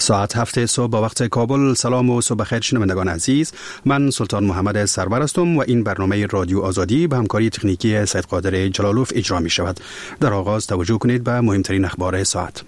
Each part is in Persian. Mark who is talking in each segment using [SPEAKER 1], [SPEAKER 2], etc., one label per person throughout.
[SPEAKER 1] ساعت 7 صبح با وقت کابل. سلام و صبح بخیر شنوندگان عزیز. من سلطان محمد سرور هستم و این برنامه رادیو آزادی به همکاری تکنیکی سید قادر جلالوف اجرا می شود. در آغاز توجه کنید به مهمترین اخبار ساعت.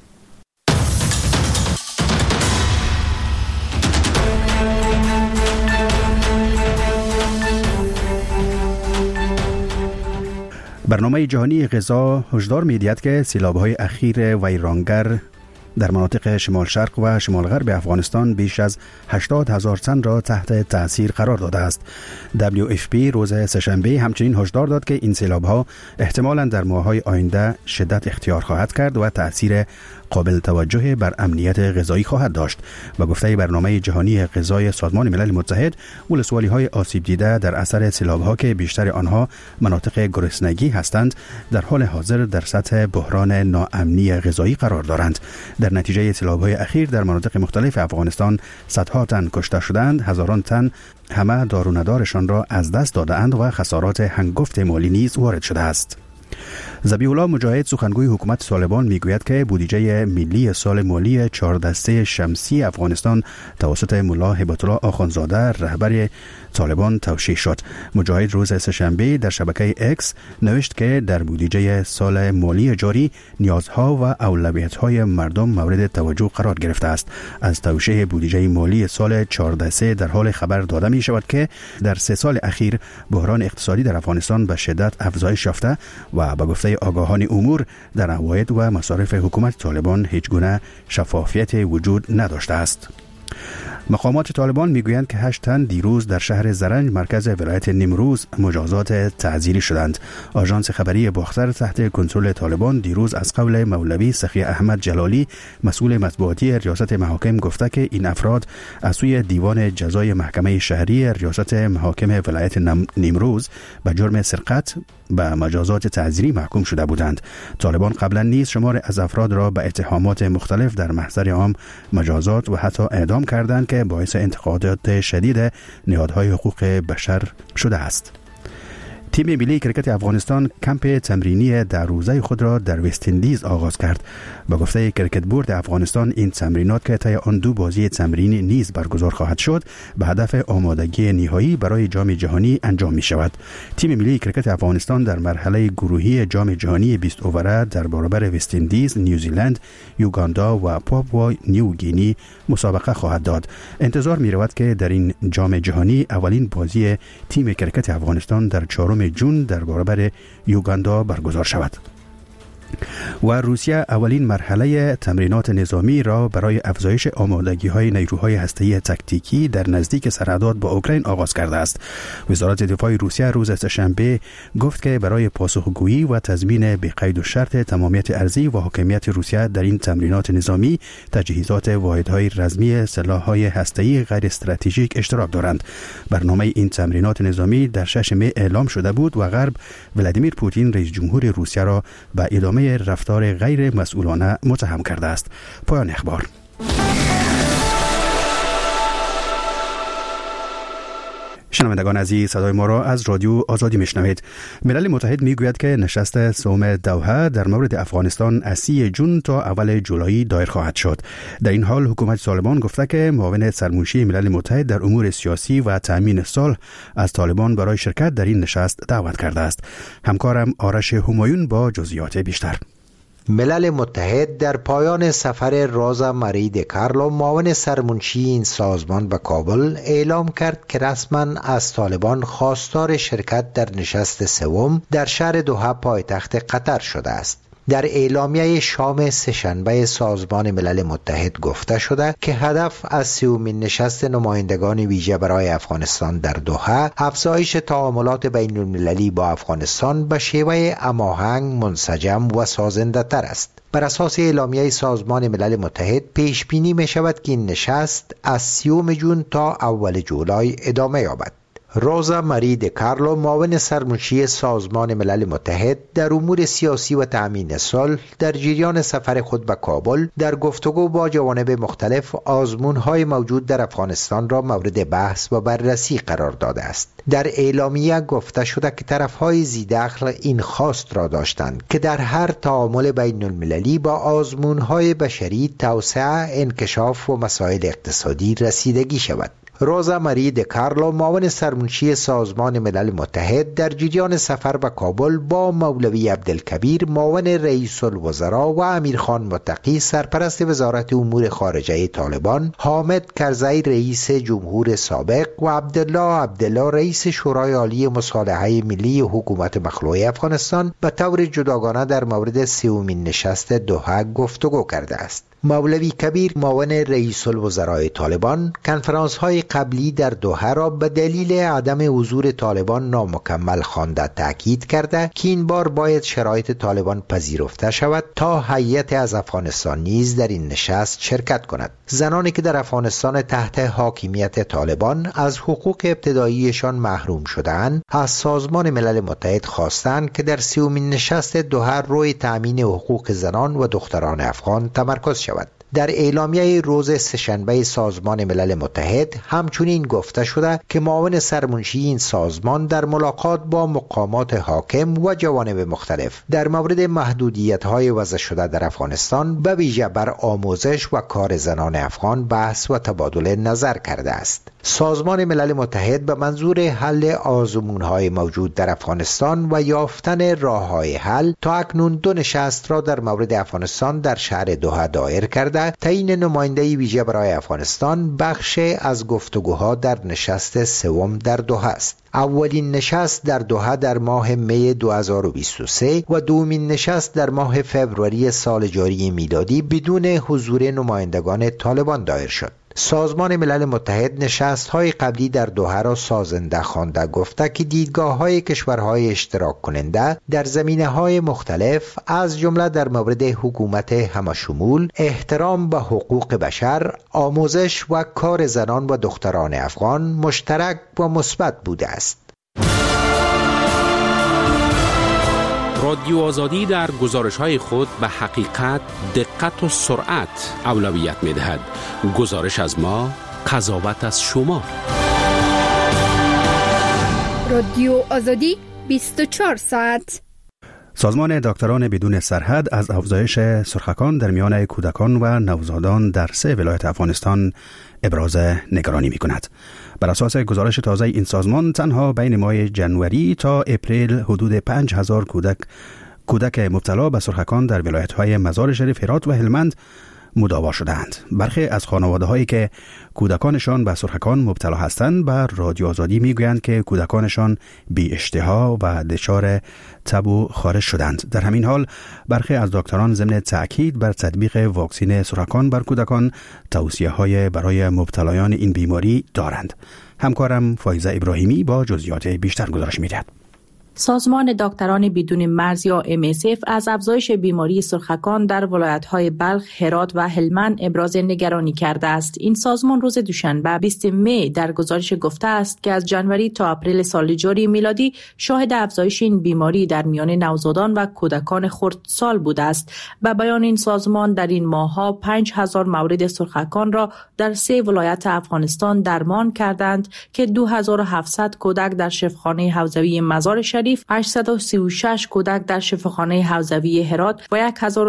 [SPEAKER 1] برنامه جهانی غذا هشدار می‌دهد که سیلاب‌های اخیر ویرانگر در مناطق شمال شرق و شمال غرب افغانستان بیش از 80,000 تن را تحت تأثیر قرار داده است. WFP روز سه‌شنبه همچنین هشدار داد که این سیلاب‌ها احتمالاً در ماه‌های آینده شدت اختیار خواهد کرد و تأثیر قابل توجه بر امنیت غذایی خواهد داشت. با گفته برنامه جهانی غذای سازمان ملل متحد، ولسوالی‌های آسیب دیده در اثر سیلاب‌ها که بیشتر آنها مناطق گرسنگی هستند، در حال حاضر در سطح بحران ناامنی غذایی قرار دارند. در نتیجه سیلاب‌های اخیر در مناطق مختلف افغانستان صدها تن کشته شدند، هزاران تن همه دار و ندارشان را از دست داده‌اند و خسارات هنگفت مالی نیز وارد شده است. ذبیح الله مجاهد سخنگوی حکومت طالبان میگوید که بودجه ملی سال مالی 4 دسته شمسی افغانستان توسط ملا هبت الله آخوندزاده رهبر طالبان توشیح شد. مجاهد روز سه‌شنبه در شبکه اکس نوشت که در بودجه سال مالی جاری نیازها و اولویت‌های مردم مورد توجه قرار گرفته است. از توشیح بودجه مالی سال 4 دسته در حال خبر داده می شود که در 3 سال اخیر بحران اقتصادی در افغانستان به شدت افزایش یافته و با گفته آگاهان امور در عواید و مصارف حکومت طالبان هیچ گونه شفافیت وجود نداشته است. مقامات طالبان میگویند که 8 تن دیروز در شهر زرنج مرکز ولایت نیمروز مجازات تعزیری شدند. آژانس خبری باختر تحت کنترل طالبان دیروز از قول مولوی سخی احمد جلالی مسئول مطبوعاتی ریاست محاکم گفته که این افراد از سوی دیوان جزای محکمه شهری ریاست محاکم ولایت نیمروز به جرم سرقت به مجازات تعزیری محکوم شده بودند. طالبان قبلا نیز شمار از افراد را به اتهامات مختلف در محضر عام مجازات و حتی اعدام کردند که باعث انتقادات شدید نهادهای حقوق بشر شده است. تیم ملی کرکت افغانستان کمپ تمرینی در روزه خود را در وست اندیز آغاز کرد. با گفته کرکت بورد افغانستان این تمرینات که طی آن 2 بازی تمرینی نیز برگزار خواهد شد به هدف آمادگی نهایی برای جام جهانی انجام می شود. تیم ملی کرکت افغانستان در مرحله گروهی جام جهانی 20 اووره در برابر وست اندیز، نیوزیلند، یوگاندا و پاپوا نیو گینی مسابقه خواهد داد. انتظار می رود که در این جام جهانی اولین بازی تیم کرکت افغانستان در 4 جون در برابر یوگاندا برگزار شود. و روسیه اولین مرحله تمرینات نظامی را برای افزایش آمادگی‌های نیروهای هسته‌ای تاکتیکی در نزدیک سرحدات با اوکراین آغاز کرده است. وزارت دفاع روسیه روز سه‌شنبه گفت که برای پاسخگویی و تضمین بقید و شرط تمامیت ارضی و حاکمیت روسیه در این تمرینات نظامی، تجهیزات واحدهای رزمی سلاح‌های هسته‌ای غیر استراتژیک اشتراک دارند. برنامه این تمرینات نظامی در 6 می اعلام شده بود و غرب ولادیمیر پوتین رئیس جمهور روسیه را به ادامه رفتار غیر مسئولانه متهم کرده است. پایان اخبار. شنوندگان عزیز، صدای ما را از رادیو آزادی میشنوید. ملل متحد میگوید که نشست سوم دوحه در مورد افغانستان از 30 جون تا اول جولای دایر خواهد شد. در این حال حکومت طالبان گفته که معاون سرمنشی ملل متحد در امور سیاسی و تامین صلح از طالبان برای شرکت در این نشست دعوت کرده است. همکارم آرش همایون با جزئیات بیشتر.
[SPEAKER 2] ملل متحد در پایان سفر رازا ماری د کارلو معاون سرمنشی این سازمان به کابل اعلام کرد که رسما از طالبان خواستار شرکت در نشست سوم در شهر دوحه پایتخت قطر شده است. در اعلامیه شام سه‌شنبه سازمان ملل متحد گفته شده که هدف از 30مین نشست نمایندگان ویژه برای افغانستان در دوحه افزایش تعاملات بین المللی با افغانستان به شیوه هماهنگ، منسجم و سازنده تر است. بر اساس اعلامیه سازمان ملل متحد پیش بینی می شود که این نشست از 30 جون تا اول جولای ادامه یابد. روزا ماری دکارلو، معاون سرمنشی سازمان ملل متحد در امور سیاسی و تأمین صلح، در جریان سفر خود به کابل در گفتگو با جوانب مختلف آزمون‌های موجود در افغانستان را مورد بحث و بررسی قرار داده است. در اعلامیه گفته شده که طرف‌های ذی‌دخل این خواست را داشتند که در هر تعامل بین المللی با آزمون‌های بشری، توسعه، انکشاف و مسائل اقتصادی رسیدگی شود. روزا ماری دکارلو، معاون سرمنشی سازمان ملل متحد، در جریان سفر به کابل با مولوی عبدالکبیر، معاون رئیس الوزراء و امیرخان متقی، سرپرست وزارت امور خارجه طالبان، حامد کرزی، رئیس جمهور سابق، و عبدالله رئیس شورای عالی مصالحه ملی حکومت مخلوع افغانستان به طور جداگانه در مورد سومین نشست دوحه گفتگو کرده است. مولوی کبیر، معاون رئیس الوزراء طالبان، کنفرانس های قبلی در دوحه را به دلیل عدم حضور طالبان نامکمل خوانده تاکید کرده که این بار باید شرایط طالبان پذیرفته شود تا هیئت از افغانستان نیز در این نشست شرکت کند. زنانی که در افغانستان تحت حاکمیت طالبان از حقوق ابتداییشان محروم شده‌اند، از سازمان ملل متحد خواستند که در سومین نشست دوحه روی تأمین حقوق زنان و دختران افغان تمرکز شود. در اعلامیه روز سه‌شنبه سازمان ملل متحد همچنین گفته شده که معاون سرمنشی این سازمان در ملاقات با مقامات حاکم و جوانب مختلف در مورد محدودیت‌های وضع شده در افغانستان به ویژه بر آموزش و کار زنان افغان بحث و تبادل نظر کرده است. سازمان ملل متحد به منظور حل آزمون‌های موجود در افغانستان و یافتن راه‌های حل تا اکنون 2 نشست را در مورد افغانستان در شهر دوحه دایر کرده. تعیین نماینده ویژه برای افغانستان بخش از گفتگوها در نشست سوم در دوحه است. اولین نشست در دوحه در ماه می 2023 و دومین نشست در ماه فوریه سال جاری میلادی بدون حضور نمایندگان طالبان دایر شد. سازمان ملل متحد نشست‌های قبلی در دوحه را سازنده خوانده گفته که دیدگاه‌های کشورهای اشتراک کننده در زمینه‌های مختلف از جمله در مورد حکومت همشمول، احترام به حقوق بشر، آموزش و کار زنان و دختران افغان مشترک و مثبت بوده است.
[SPEAKER 3] رادیو آزادی در گزارش‌های خود به حقیقت، دقت و سرعت اولویت می‌دهد. گزارش از ما، قضاوت از شما.
[SPEAKER 4] رادیو آزادی 24 ساعت.
[SPEAKER 1] سازمان دکتران بدون سرحد از افزایش سرخکان در میان کودکان و نوزادان در 3 ولایت افغانستان ابراز نگرانی می‌کند. بر اساس گزارش تازه این سازمان، تنها بین ماه جنوری تا اپریل حدود 5000 کودک مبتلا به سرخکان در ولایت‌های مزار شریف، هرات و هلمند مداوا شدند. برخی از خانواده‌هایی که کودکانشان به سرخکان مبتلا هستند به رادیو آزادی میگویند که کودکانشان بی اشتها و دچار تب و خارش شدند. در همین حال برخی از دکتران ضمن تأکید بر تطبیق واکسن سرخکان بر کودکان توصیه‌های برای مبتلایان این بیماری دارند. همکارم فایزه ابراهیمی با جزئیات بیشتر گزارش می‌دهد.
[SPEAKER 5] سازمان دکتران بدون مرز یا MSF از افزایش بیماری سرخکان در ولایت‌های بلخ، هرات و هلمند ابراز نگرانی کرده است. این سازمان روز دوشنبه 20 می در گزارش گفته است که از جنوری تا اپریل سال جاری میلادی شاهد افزایش این بیماری در میان نوزادان و کودکان خردسال بوده است. به بیان این سازمان در این ماه‌ها 5000 مورد سرخکان را در 3 ولایت افغانستان درمان کردند که 2700 کودک در شفاخانه حوزوی مزار شریف، 836 کودک در شفاخانه حوزوی هرات و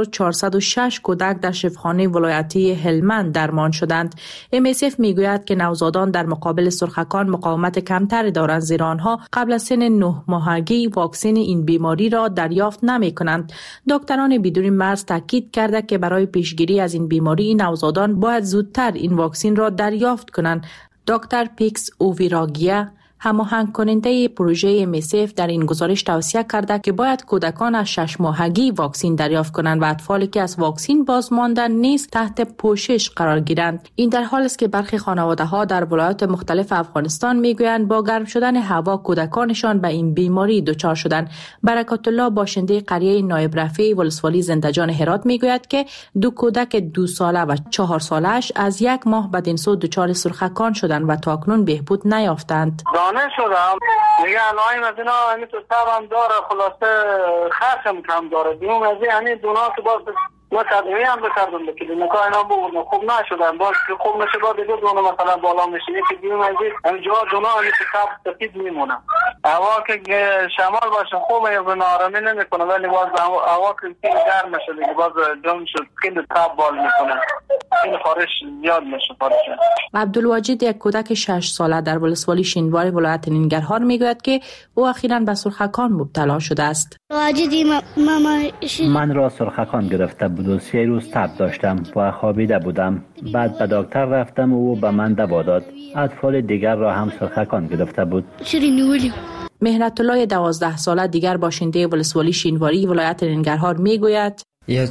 [SPEAKER 5] 1406 کودک در شفاخانه ولایتی هلمند درمان شدند. MSF میگوید که نوزادان در مقابل سرخکان مقاومت کمتری دارند، زیرا آنها قبل از سن 9 ماهگی واکسن این بیماری را دریافت نمی کنند. دکتران بدون مرز تاکید کرده که برای پیشگیری از این بیماری نوزادان باید زودتر این واکسن را دریافت کنند. دکتر پیکس اوویراگیا، هماهنگ کننده پروژه MSF، در این گزارش توصیه کرده که باید کودکان از 6 ماهگی واکسن دریافت کنند و اطفالی که از واکسن بازمانده نیست تحت پوشش قرار گیرند. این در حالی است که برخی خانواده‌ها در ولایات مختلف افغانستان میگویند با گرم شدن هوا کودکانشان به این بیماری دچار شدند. برکات الله، باشنده قریه نایب رفیع ولسوالی زندجان هرات، میگوید که 2 کودک 2 ساله و 4 سالش از 1 ماه بدین سو دچار سرخکان شدند و تاکنون بهبود نیافتند.
[SPEAKER 6] قانع شدم دیگه. الان از اینا همین تو سرم داره، خلاصه خرچم کم داره. دیگه از این دونا که باز ما تدویه هم بکردم بکنیم نکاه اینا بودم خوب نشدن. باز که خوب نشه باز دیگه دونا مثلا بالا میشه یکی دیگه مزید همین جا دونا همین که کب سفید میمونه. هوا که شمال باشه خوب به نارمی نمیکنه، ولی باز هوا که گرم میشه دیگه باز جون شد خیلی کب بال میکنه، این خارش زیاد میشه خارش.
[SPEAKER 5] عبدالواجد یک کودک 6 ساله در ولسوالی شینوار ولایت ننگرهار میگوید که او اخیراً به سرخکان مبتلا شده است.
[SPEAKER 7] من را سرخکان گرفته بود و 3 روز تب داشتم و خوابیده بودم. بعد به دکتر رفتم و او به من دوا داد. اطفال دیگر را هم سرخکان گرفته بود.
[SPEAKER 5] مهنت الله 12 ساله دیگر باشنده ولسوالی شینواری ولایت ننگرهار میگوید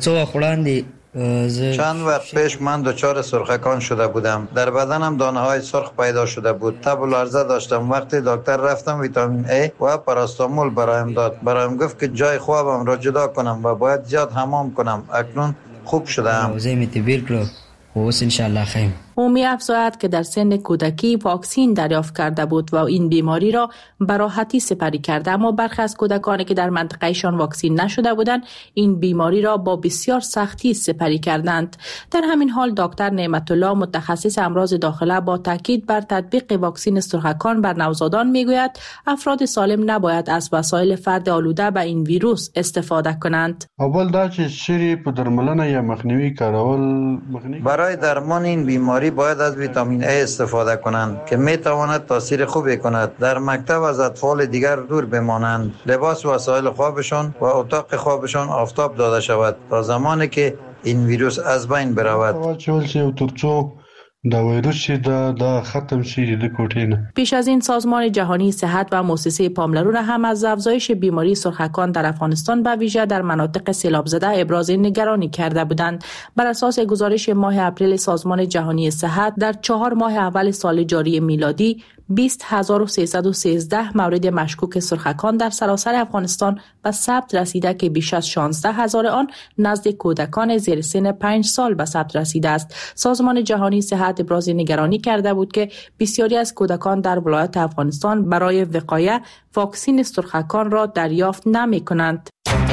[SPEAKER 8] چند وقت پیش من دچار سرخکان شده بودم. در بدنم دانه های سرخ پیدا شده بود. تب و لرزه داشتم. وقتی دکتر رفتم ویتامین A و پاراستامول برایم داد. برایم گفت که جای خوابم را جدا کنم و باید زیاد حمام کنم. اکنون خوب شدم.
[SPEAKER 5] او می افزاید که در سن کودکی واکسین دریافت کرده بود و این بیماری را به راحتی سپری کرده، اما برخی از کودکانی که در منطقهشان واکسین نشده بودند این بیماری را با بسیار سختی سپری کردند. در همین حال دکتر نعمت الله متخصص امراض داخله با تاکید بر تطبیق واکسین سرخکان بر نوزادان میگوید افراد سالم نباید از وسایل فرد آلوده به این ویروس استفاده کنند.
[SPEAKER 9] اول دا چې شری په درملنه یا مخنیوي کارول
[SPEAKER 8] برای درمان این بیماری باید از ویتامین A استفاده کنند که می تواند تاثیر خوبی کند. در مکتب از اطفال دیگر دور بمانند. لباس و وسایل خوابشان و اتاق خوابشان آفتاب داده شود تا زمانی که این ویروس از بین برود.
[SPEAKER 5] پیش از این سازمان جهانی صحت و مؤسسه پاملرون هم از افزایش بیماری سرخکان در افغانستان به ویژه در مناطق سیلاب زده ابراز نگرانی کرده بودند. بر اساس گزارش ماه اپریل سازمان جهانی صحت در 4 ماه اول سال جاری میلادی 20313 مورد مشکوک سرخکان در سراسر افغانستان به ثبت رسیده که بیش از 16000 آن نزد کودکان زیر سن 5 سال به ثبت رسیده است. سازمان جهانی صحت ابراز نگرانی کرده بود که بسیاری از کودکان در ولایت افغانستان برای وقایه واکسین سرخکان را دریافت نمی کنند.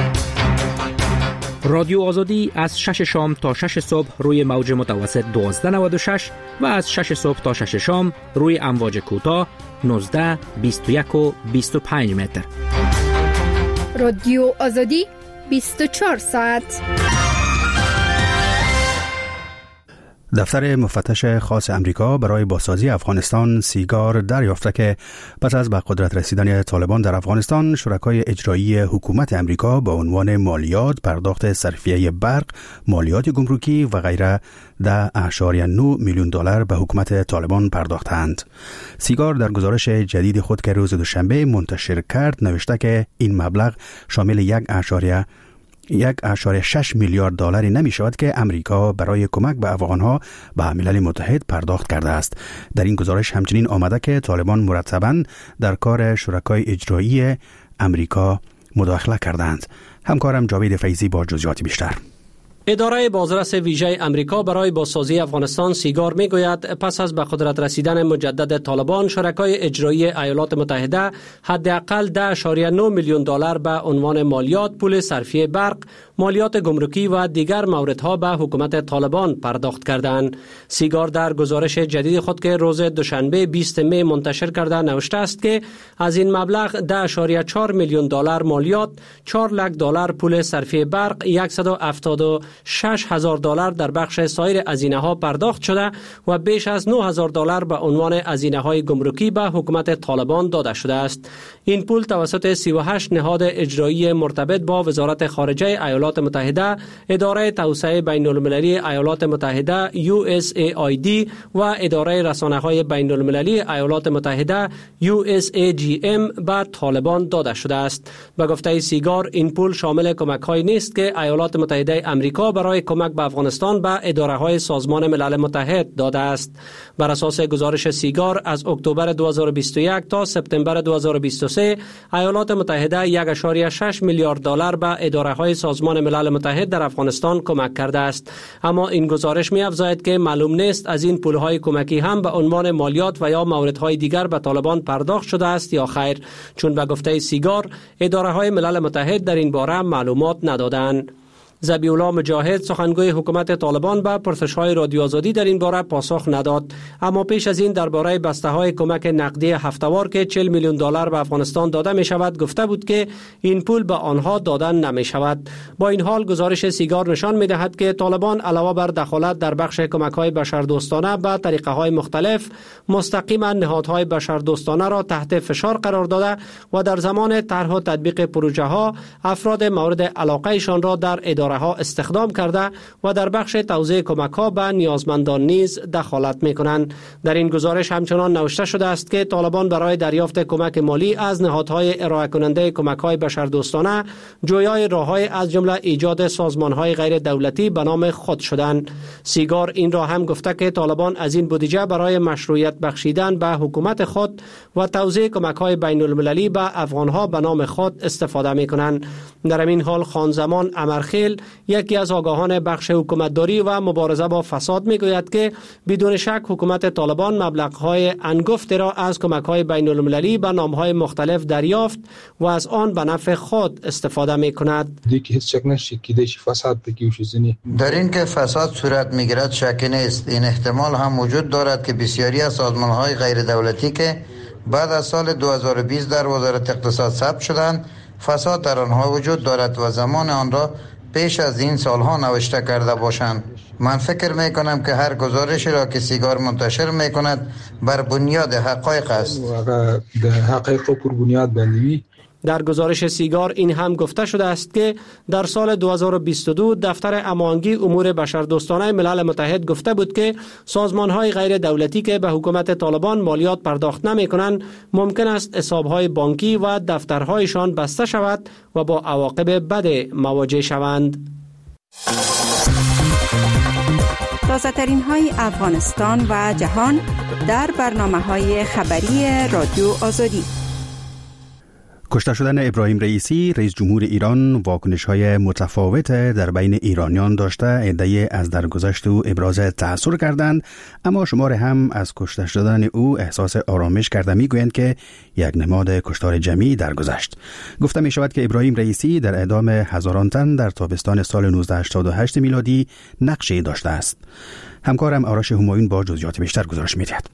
[SPEAKER 10] رادیو آزادی از 6 شام تا 6 صبح روی موج متوسط 1296 و از 6 صبح تا 6 شام روی امواج کوتاه 19 21 و 25 متر.
[SPEAKER 4] رادیو آزادی 24 ساعت.
[SPEAKER 1] دفتر مفتش خاص امریکا برای بازسازی افغانستان سیگار دریافته که پس از به قدرت رسیدن طالبان در افغانستان شرکای اجرایی حکومت امریکا با عنوان مالیات، پرداخت صرفیه برق، مالیات گمرکی و غیره 10.9 میلیون دلار به حکومت طالبان پرداختند. سیگار در گزارش جدید خود که روز دوشنبه منتشر کرد نوشته که این مبلغ شامل 1.6 میلیارد دلاری نمی شود که امریکا برای کمک به افغانها به ملل متحد پرداخت کرده است. در این گزارش همچنین آمده که طالبان مرتباً در کار شرکای اجرایی امریکا مداخله کردند. همکارم جاوید فیضی با جزئیات بیشتر.
[SPEAKER 11] اداره بازرس ویژه امریکا برای بازسازی افغانستان سیگار میگوید پس از به قدرت رسیدن مجدد طالبان شرکای اجرایی ایالات متحده حداقل 10.9 میلیون دلار به عنوان مالیات، پول صرفیه برق، مالیات گمرکی و دیگر موردها به حکومت طالبان پرداخت کردند. سیگار در گزارش جدید خود که روز دوشنبه 20 می منتشر کرده نوشته است که از این مبلغ 10.4 میلیون دلار مالیات، 4 لک دلار پول صرفیه برق، 176,000 دلار در بخش سایر هزینه‌ها پرداخت شده و بیش از 9,000 دلار به عنوان هزینه‌های گمرکی به حکومت طالبان داده شده است. این پول توسط 38 نهاد اجرایی مرتبط با وزارت خارجه ایالات متحده، اداره توسعه بین المللی ایالات متحده USAID و اداره رسانه‌های بین المللی ایالات متحده USAGM به طالبان داده شده است. به گفته سیگار این پول شامل کمک‌هایی نیست که ایالات متحده امریکا آمریکا برای کمک به افغانستان به اداره‌های سازمان ملل متحد داده است. بر اساس گزارش سیگار از اکتبر 2021 تا سپتامبر 2023 ایالات متحده 1.6 میلیارد دلار به اداره‌های سازمان ملل متحد در افغانستان کمک کرده است. اما این گزارش می‌افزاید که معلوم نیست از این پول‌های کمکی هم به عنوان مالیات و یا موردهای دیگر به طالبان پرداخت شده است یا خیر، چون به گفته سیگار اداره‌های ملل متحد در این باره معلومات ندادند. ذبیح‌الله مجاهد سخنگوی حکومت طالبان به پرسش‌های رادیو آزادی در این باره پاسخ نداد، اما پیش از این درباره بسته‌های کمک نقدی هفته‌وار که 40 میلیون دلار به افغانستان داده می‌شود گفته بود که این پول به آنها دادن نمی‌شود. با این حال گزارش سیگار نشان می‌دهد که طالبان علاوه بر دخالت در بخش کمک‌های بشردوستانه به طریقه‌های مختلف مستقیما نهادهای بشردوستانه را تحت فشار قرار داده و در زمان طرح و تطبیق پروژه‌ها افراد مورد علاقه‌شان را در اداره‌ها استخدام کرده و در بخش توزیع کمک‌ها به نیازمندان نیز دخالت می‌کنند. در این گزارش همچنان نوشته شده است که طالبان برای دریافت کمک مالی از نهادهای ارائه کننده کمک‌های بشردوستانه جویای راه‌های از جمله ایجاد سازمان‌های غیر دولتی به نام خود شدند. سیگار این را هم گفته که طالبان از این بودجه برای مشروعیت بخشیدن به حکومت خود و توزیع کمک‌های بین‌المللی به افغان‌ها به نام خود استفاده می‌کنند. در این حال خانزمان امرخیل یکی از آگاهان بخش حکومتداری و مبارزه با فساد میگوید که بدون شک حکومت طالبان مبلغ‌های انگفتی را از کمک‌های بین‌المللی به نام‌های مختلف دریافت و از آن به نفع خود استفاده می‌کند.
[SPEAKER 8] در این که فساد صورت می‌گیرد شکی نیست. این احتمال هم وجود دارد که بسیاری از سازمان‌های غیر دولتی که بعد از سال 2020 در وزارت اقتصاد ثبت شدند فساد در آنها وجود دارد و زمان آن را پیش از این سالها نوشته کرده باشند. من فکر می کنم که هر گزارشی را که سیگار منتشر می کند بر بنیاد حقایق است.
[SPEAKER 11] در گزارش سیگار این هم گفته شده است که در سال 2022 دفتر امانگی امور بشردوستانه ملل متحد گفته بود که سازمان‌های غیر دولتی که به حکومت طالبان مالیات پرداخت نمی‌کنند ممکن است حساب‌های بانکی و دفترهایشان بسته شود و با عواقب بد مواجه شوند.
[SPEAKER 12] تازه‌ترین های افغانستان و جهان در برنامه‌های خبری رادیو آزادی.
[SPEAKER 1] کشته شدن ابراهیم رئیسی رئیس جمهور ایران واکنش‌های متفاوت در بین ایرانیان داشته، عده‌ای از درگذشت او ابراز تأثیر کردند، اما شمار هم از کشته شدن او احساس آرامش کرده می‌گویند که یک نماد کشتار جمعی درگذشت. گفته می‌شود که ابراهیم رئیسی در اعدام هزاران تن در تابستان سال 1988 میلادی نقشی داشته است. همکارم آرش همایون با جزئیات بیشتر گزارش می‌دهد.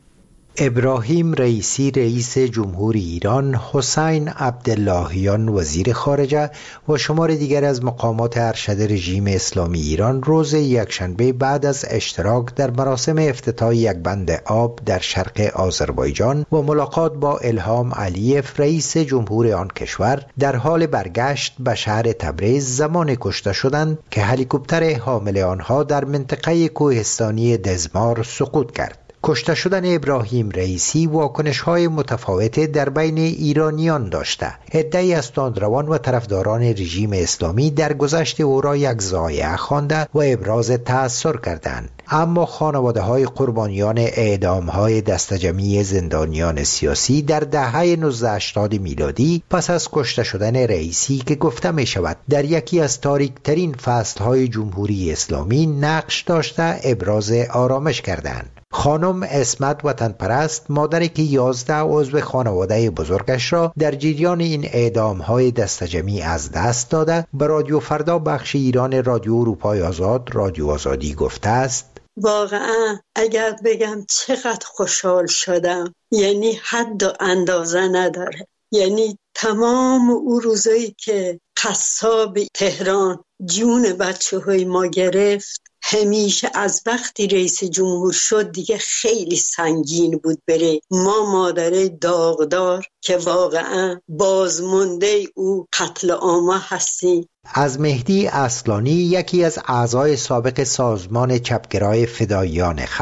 [SPEAKER 2] ابراهیم رئیسی رئیس جمهور ایران، حسین عبداللهیان وزیر خارجه و شمار دیگر از مقامات ارشد رژیم اسلامی ایران روز یکشنبه بعد از اشتراک در مراسم افتتاح یک بند آب در شرق آذربایجان و ملاقات با الهام علیف رئیس جمهور آن کشور در حال برگشت به شهر تبریز زمان کشته شدند که هلیکوپتر حامل آنها در منطقه کوهستانی دزمار سقوط کرد. کشته شدن ابراهیم رئیسی واکنش‌های متفاوت در بین ایرانیان داشته. عده‌ای از تندروان و طرفداران رژیم اسلامی در گذشت او را یک ضایعه خوانده و ابراز تأثیر کردند. اما خانواده‌های قربانیان اعدام‌های دسته‌جمعی زندانیان سیاسی در دهه 1980 میلادی پس از کشته شدن رئیسی که گفته می‌شود در یکی از تاریک‌ترین فصل‌های جمهوری اسلامی نقش داشته، ابراز آرامش کردند. خانم اسمت وطنپرست، مادری که 11 عضو خانواده بزرگش را در جریان این اعدام‌های دسته‌جمعی از دست داده، به رادیو فردا بخش ایران رادیو اروپای آزاد رادیو آزادی گفته است:
[SPEAKER 13] واقعا اگر بگم چقدر خوشحال شدم، یعنی حد و اندازه نداره. یعنی تمام اون روزایی که قصاب تهران جون بچه‌های ما گرفت، همیشه از وقتی رئیس جمهور شد دیگه خیلی سنگین بود بره ما مادره داغدار که واقعا بازمانده او قتل عام هستیم.
[SPEAKER 2] از مهدی اصلانی، یکی از اعضای سابق سازمان چپگرای فداییان خلق،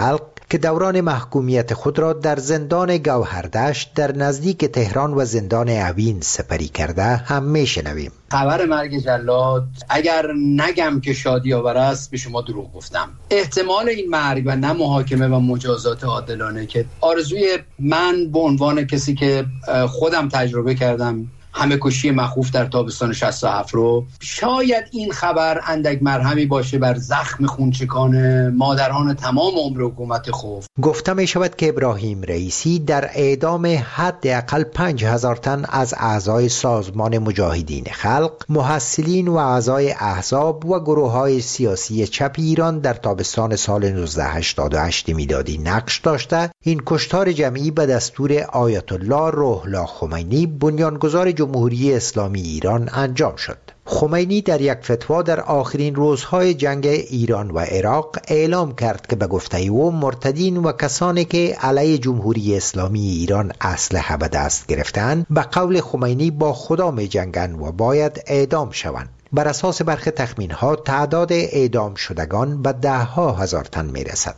[SPEAKER 2] که دوران محکومیت خود را در زندان گوهردشت در نزدیک تهران و زندان اوین سپری کرده هم میشنویم.
[SPEAKER 14] خبر مرگ جلاد اگر نگم که شادی آور است به شما دروغ گفتم. احتمال این مرگ و نه محاکمه و مجازات عادلانه که آرزوی من به عنوان کسی که خودم تجربه کردم همه کشی مخوف در تابستان 67 رو، شاید این خبر اندک مرهمی باشه بر زخم خونچکان مادران تمام عمر حکومت خوف.
[SPEAKER 2] گفته می شود که ابراهیم رئیسی در اعدام حداقل 5000 تن از اعضای سازمان مجاهدین خلق، محصلین و اعضای احزاب و گروه‌های سیاسی چپ ایران در تابستان سال 1988 میلادی نقش داشته این کشتار جمعی به دستور آیت الله روح الله خمینی بنیانگذار جمهوری اسلامی ایران انجام شد. خمینی در یک فتوا در آخرین روزهای جنگ ایران و عراق اعلام کرد که به گفته او مرتدین و کسانی که علیه جمهوری اسلامی ایران اسلحه به دست گرفتند به قول خمینی با خدا می جنگند و باید اعدام شوند. بر اساس برخی تخمین‌ها تعداد اعدام شدگان به 10,000 تن می رسد.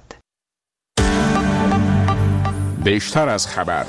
[SPEAKER 3] بیشتر از خبر.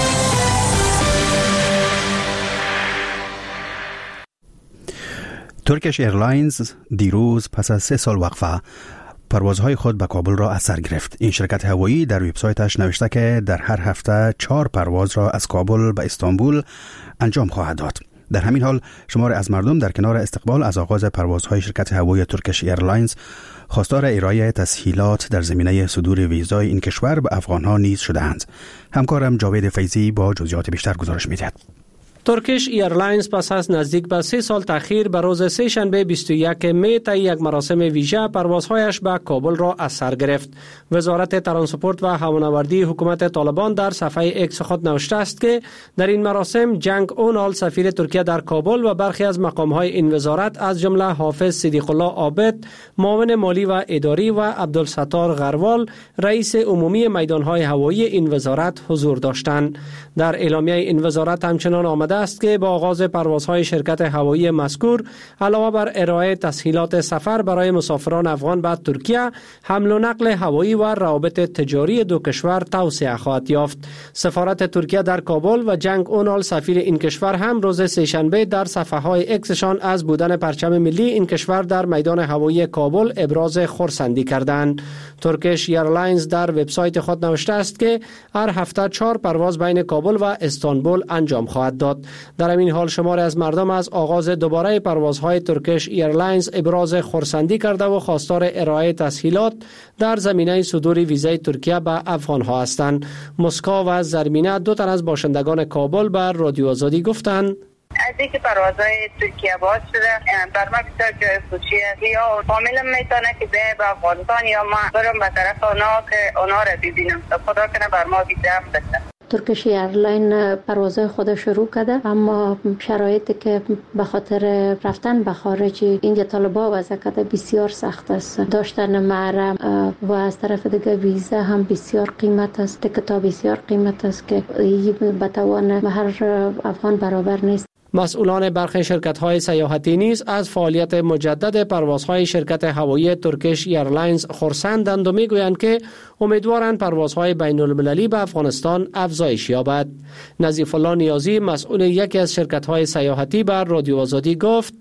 [SPEAKER 1] ترکیش ایرلاینز دیروز پس از 3 سال وقفه پروازهای خود به کابل را از سر گرفت. این شرکت هوایی در وبسایتش نوشته که در هر هفته 4 پرواز را از کابل به استانبول انجام خواهد داد. در همین حال شمار از مردم در کنار استقبال از آغاز پروازهای شرکت هوایی ترکیش ایرلاینز خواستار ارائه تسهیلات در زمینه صدور ویزای این کشور به افغانها نیز شده‌اند. همکارم جاوید فیضی با جزئیات بیشتر گزارش می‌دهد.
[SPEAKER 11] ترکیش ایرلاینز پس از نزدیک به 3 سال تأخیر به روز سه شنبه 21 می طی یک مراسم ویژه پروازهایش به کابل را از سر گرفت. وزارت ترانسپورت و هوانوردی حکومت طالبان در صفحه ایکس خود نوشته است که در این مراسم جنگ اونال سفیر ترکیه در کابل و برخی از مقامهای این وزارت از جمله حافظ صدیق الله عابد، معاون مالی و اداری و عبدالستار غروال، رئیس عمومی میدانهای هوایی این وزارت حضور داشتند. در اعلامیه این وزارت همچنان آمده است که با آغاز پروازهای شرکت هوایی مذکور علاوه بر ارائه تسهیلات سفر برای مسافران افغان به ترکیه، حمل و نقل هوایی و روابط تجاری دو کشور توسعه خواهد یافت. سفارت ترکیه در کابل و جنگ اونال سفیر این کشور هم روز سه‌شنبه در صفحه های اکسشان از بودن پرچم ملی این کشور در میدان هوایی کابل ابراز خرسندی کردند. ترکیش ایرلاینز در وبسایت خود نوشته است که هر هفته 4 پرواز بین کابل و استانبول انجام خواهد داد. در این حال شماری از مردم از آغاز دوباره پروازهای ترکیش ایرلاینز ابراز خرسندی کرده و خواستار ارائه تسهیلات در زمینه صدور ویزای ترکیه به افغانها هستند. مسکو و زرمینه 2 تن از باشندگان کابل به رادیو آزادی گفتند
[SPEAKER 15] از اینکه پروازهای ترکیه باز شده بر ما بسیار جای خوشی است. یا فامیلم میتونه که به افغانستان یا ما برم به طرف اونا را ببینم. خدا کنه بر ما بیشتر بده.
[SPEAKER 16] ترکیش ایرلاین پروازهای خود شروع کرده، اما شرایطی که به خاطر رفتن به خارج اینجا طالبا وضع کرده بسیار سخت است. داشتن محرم و از طرف دیگه ویزا هم بسیار قیمت است، تکتا بسیار قیمت است که به توان هر افغان برابر نیست.
[SPEAKER 11] مسئولان برخی شرکت‌های سیاحتی نیز از فعالیت مجدد پروازهای شرکت هوایی ترکیش ایرلاینز خرسندند و میگویند که امیدوارند پروازهای بین‌المللی به افغانستان افزایش یابد. نظیف الله نیازی مسئول یکی از شرکت‌های سیاحتی بر رادیو آزادی گفت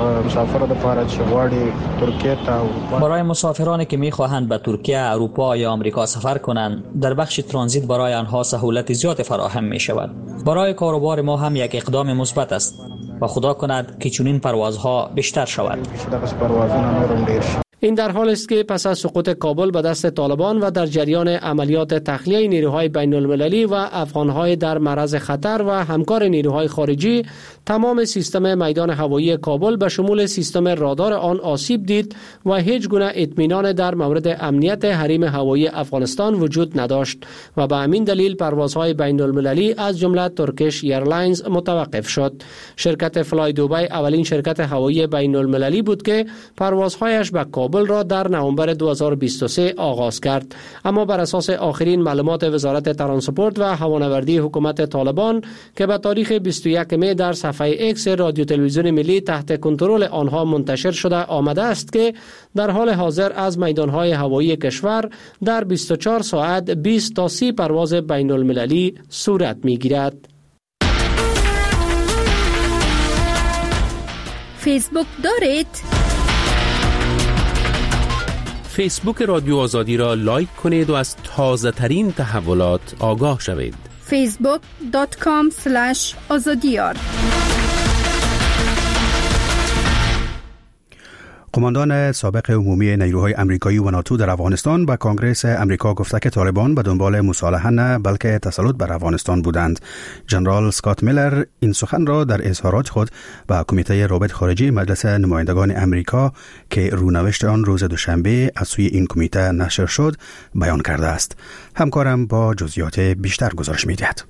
[SPEAKER 17] برای مسافرانی که می‌خواهند به ترکیه، اروپا یا آمریکا سفر کنند، در بخش ترانزیت برای آنها سهولت زیاد فراهم می‌شود. برای کاروبار ما هم یک اقدام مثبت است و خدا کند که چنین پروازها بیشتر شود.
[SPEAKER 11] این در حال است که پس از سقوط کابل به دست طالبان و در جریان عملیات تخلیه نیروهای بین المللی و افغانهای در معرض خطر و همکار نیروهای خارجی، تمام سیستم میدان هوایی کابل به شمول سیستم رادار آن آسیب دید و هیچ گونه اطمینان در مورد امنیت حریم هوایی افغانستان وجود نداشت و به همین دلیل پروازهای بین المللی از جمله ترکیش ایرلاینز متوقف شد. شرکت فلای دوبی اولین شرکت هوایی بین المللی بود که پروازهایش به کابل کابل را در نوامبر 2023 آغاز کرد. اما بر اساس آخرین معلومات وزارت ترانسپورت و هوانوردی حکومت طالبان که به تاریخ 21 می در صفحه ایکس رادیو تلویزیون ملی تحت کنترل آنها منتشر شده آمده است که در حال حاضر از میدانهای هوایی کشور در 24 ساعت 20 تا 30 پرواز بین المللی صورت می گیرد.
[SPEAKER 4] فیسبوک دارید؟
[SPEAKER 3] فیسبوک رادیو آزادی را لایک کنید و از تازه ترین تحولات آگاه شوید.
[SPEAKER 4] facebook.com/azadiyar.
[SPEAKER 1] قماندان سابق عمومی نیروهای امریکایی و ناتو در افغانستان به کنگره امریکا گفته که طالبان به دنبال مصالحه نه بلکه تسلط بر افغانستان بودند. جنرال اسکات میلر این سخن را در اظهارات خود به کمیته رابط خارجی مجلس نمایندگان امریکا که رونوشت آن روز دوشنبه از سوی این کمیته نشر شد بیان کرده است. همکارم با جزئیات بیشتر گزارش می‌دهد.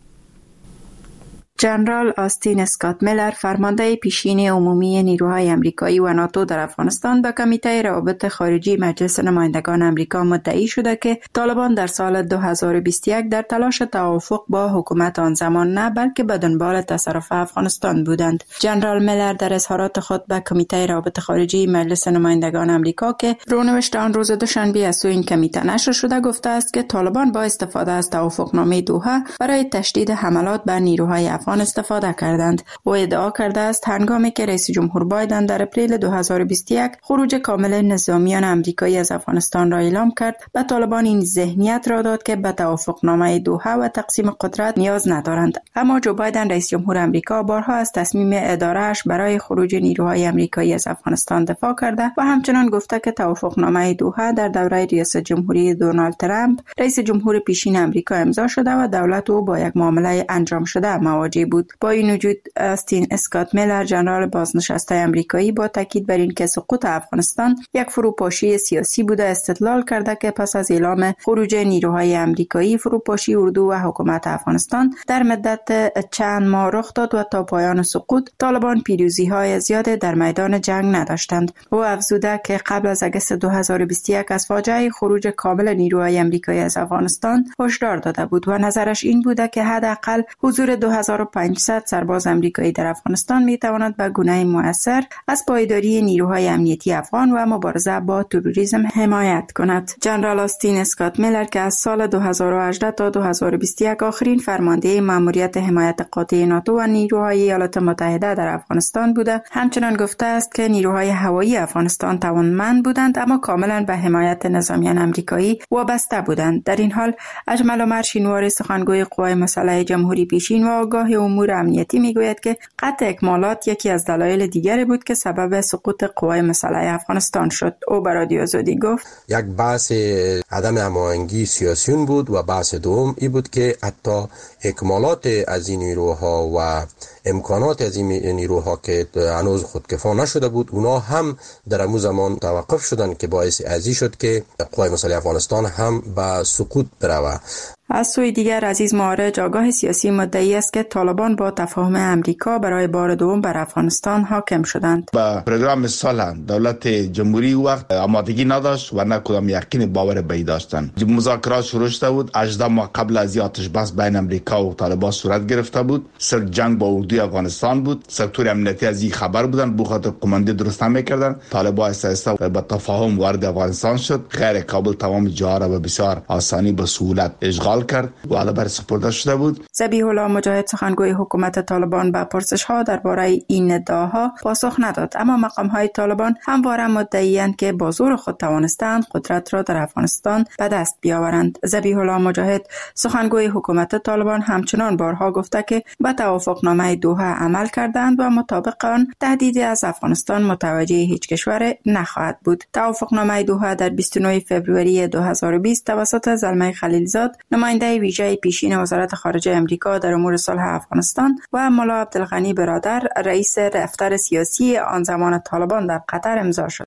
[SPEAKER 12] جنرال آستین اسکات میلر فرمانده پیشین عمومی نیروهای امریکایی و ناتو در افغانستان به کمیته روابط خارجی مجلس نمایندگان امریکا مدعی شده که طالبان در سال 2021 در تلاش توافق با حکومت آن زمان نه بلکه به دنبال تصرف افغانستان بودند. جنرال میلر در اظهارات خود به کمیته روابط خارجی مجلس نمایندگان امریکا که رونوشت آن روز دوشنبه از سوی این کمیته نشر شده گفته است که طالبان با استفاده از توافقنامه دوحه برای تشدید حملات بر نیروهای افغان استفاده کردند. او ادعا کرده است هنگامی که رئیس جمهور بایدن در اپریل 2021 خروج کامل نظامیان امریکایی از افغانستان را اعلام کرد، به طالبان این ذهنیت را داد که به توافقنامه دوحه و تقسیم قدرت نیاز ندارند. اما جو بایدن رئیس جمهور امریکا بارها از تصمیم اداره‌اش برای خروج نیروهای امریکایی از افغانستان دفاع کرده و همچنان گفته که توافقنامه دوحه در دوره ریاست جمهوری دونالد ترامپ رئیس جمهور پیشین امریکا امضا شده و دولت او با یک معامله انجام شده مواجه بود. با این وجود آستین اسکات میلر جنرال بازنشسته امریکایی با تاکید بر این که سقوط افغانستان یک فروپاشی سیاسی بوده استدلال کرده که پس از اعلام خروج نیروهای امریکایی فروپاشی اردو و حکومت افغانستان در مدت چند ماه رخ داد و تا پایان سقوط طالبان پیروزی‌های زیاد در میدان جنگ نداشتند. او افزوده که قبل از اگست 2021 از فاجعه خروج کامل نیروهای امریکایی از افغانستان هشدار داده بود و نظرش این بوده که حداقل حضور 2500 سرباز امریکایی در افغانستان میتواند به گونه مؤثر از پایداری نیروهای امنیتی افغان و مبارزه با تروریسم حمایت کند. جنرال آستین اسکات میلر که از سال 2018 تا 2021 آخرین فرمانده مأموریت حمایت قاطع ناتو و نیروهای ایالات متحده در افغانستان بوده، همچنان گفته است که نیروهای هوایی افغانستان توانمند بودند اما کاملا به حمایت نظامیان امریکایی وابسته بودند. در این حال اجمل مرشینوار سخنگوی قوای مسلح جمهوری پیشین و آگاه امور امنیتی میگوید که قطع اکمالات یکی از دلایل دیگری بود که سبب سقوط قوای مسلح افغانستان شد. او به رادیو آزادی گفت
[SPEAKER 18] یک بحث عدم هماهنگی سیاسیون بود و بحث دوم این بود که حتی اکمالات از این نیروها و امکانات از این نیروها که هنوز خودکفا نشده بود اونا هم در همون زمان توقف شدن که باعث ازی شد که قوای مسلح افغانستان هم به سقوط برود.
[SPEAKER 12] از سوی دیگر عزیز معارج آگاه سیاسی مدعی است که طالبان با تفاهم امریکا برای بار دوم بر افغانستان حاکم شدند.
[SPEAKER 19] با پروگرام صلح دولت جمهوری وقت آمادگی نداشت و نه کدام یقین باور به داشتن. مذاکرات شروع شده بود. 18 ماه قبل از آتش بس بین امریکا و طالبان صورت گرفته بود. سر جنگ با اردوی افغانستان بود. سکتور امنیتی از این خبر بودن، به خاطر قماندی درست نمیکردن. طالبان اساسا با تفاهم وارد افغانستان شد. غیر کابل تمام جاها را به بسیار آسانی به سهولت اشغال کرد و علاوه بر سپرده شده بود.
[SPEAKER 12] ذبیح الله مجاهد سخنگوی حکومت طالبان به پرسش‌ها درباره این ادعاها پاسخ نداد، اما مقام‌های طالبان همواره مدعی‌اند که با زور خود توانستند قدرت را در افغانستان به دست بیاورند. ذبیح الله مجاهد سخنگوی حکومت طالبان همچنان بارها گفته که به توافقنامه دوحه عمل کردند و مطابق آن تهدیدی از افغانستان متوجه هیچ کشور نخواهد بود. توافقنامه دوحه در 29 فوریه 2020 توسط زلمه خلیلزاد نماینده ویژه پیشین وزارت خارجه امریکا در امور صلح افغانستان و ملا عبدالغنی برادر رئیس دفتر سیاسی آن زمان طالبان در قطر امضا شد.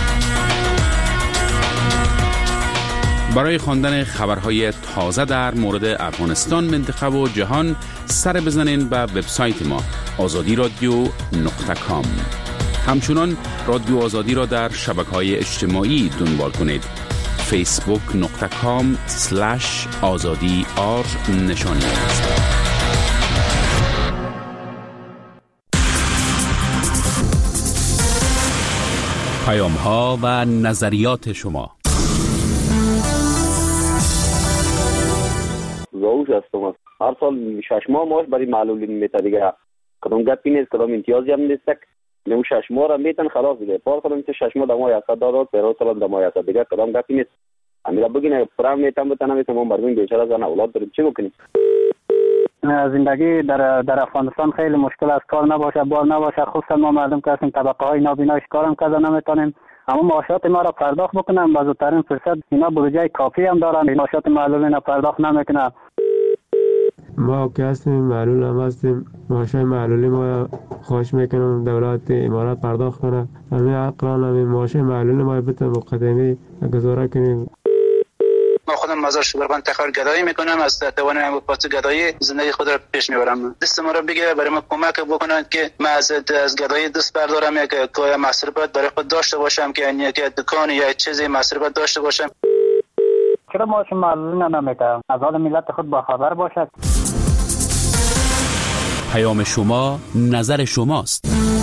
[SPEAKER 3] برای خواندن خبرهای تازه در مورد افغانستان، منطقه و جهان سر بزنین به وبسایت ما azadiradio.com. همچنان رادیو آزادی را در شبکه‌های اجتماعی دنبال کنید. facebook.com/azadi نشانی است. پیام‌ها و نظریات شما.
[SPEAKER 20] زوج هستم. هر سال 6 ماه ماش برای معلولین میته دیگه. کدوم گپی نیست، کدوم امتیازی هم نیست. نمو 6 ماه را میتن خلاص دیگه. پارسال میشه 6 ماه دمای 100 داد، پرسال دمای 100 دیگه کدوم گپی نیست. امیرا بگین پرام میتم بتنم میتم مرگون بیچاره زن اولاد داریم چی بکنیم؟
[SPEAKER 21] زندگی در افغانستان خیلی مشکل است. کار نباشه، بار نباشه، خصوصا ما مردم که هستیم طبقه های نابینا کارم کردن نمیتونیم. اما معاشات ما را پرداخت بکنم با زودترین فرصت. اینا بودجه کافی هم دارن، معاشات معلولین را پرداخت نمیکنن.
[SPEAKER 22] ما که هستیم معلول هم هستیم، معاشای معلولی ما خواهش میکنم دولت امارات پرداخت کنه. همین عقلان همین معاشای معلولی ما بتونیم مقدمی گزاره کنیم.
[SPEAKER 23] ما خودم مزار شبربان تخار گدایی میکنم، از توانم پاس گدایی زندگی خود را پیش میبرم. دست ما را بگیره برای ما کمک بکنند که ما از گدایی دست بردارم، یک کوی مصرفات برای خود داشته باشم، که یک دکان یا چیزی مصرفات داشته باشم.
[SPEAKER 21] چرا ما شما معلولین نمیکنم؟ از حال ملت خود با خبر باشد.
[SPEAKER 3] پیام شما، نظر شماست.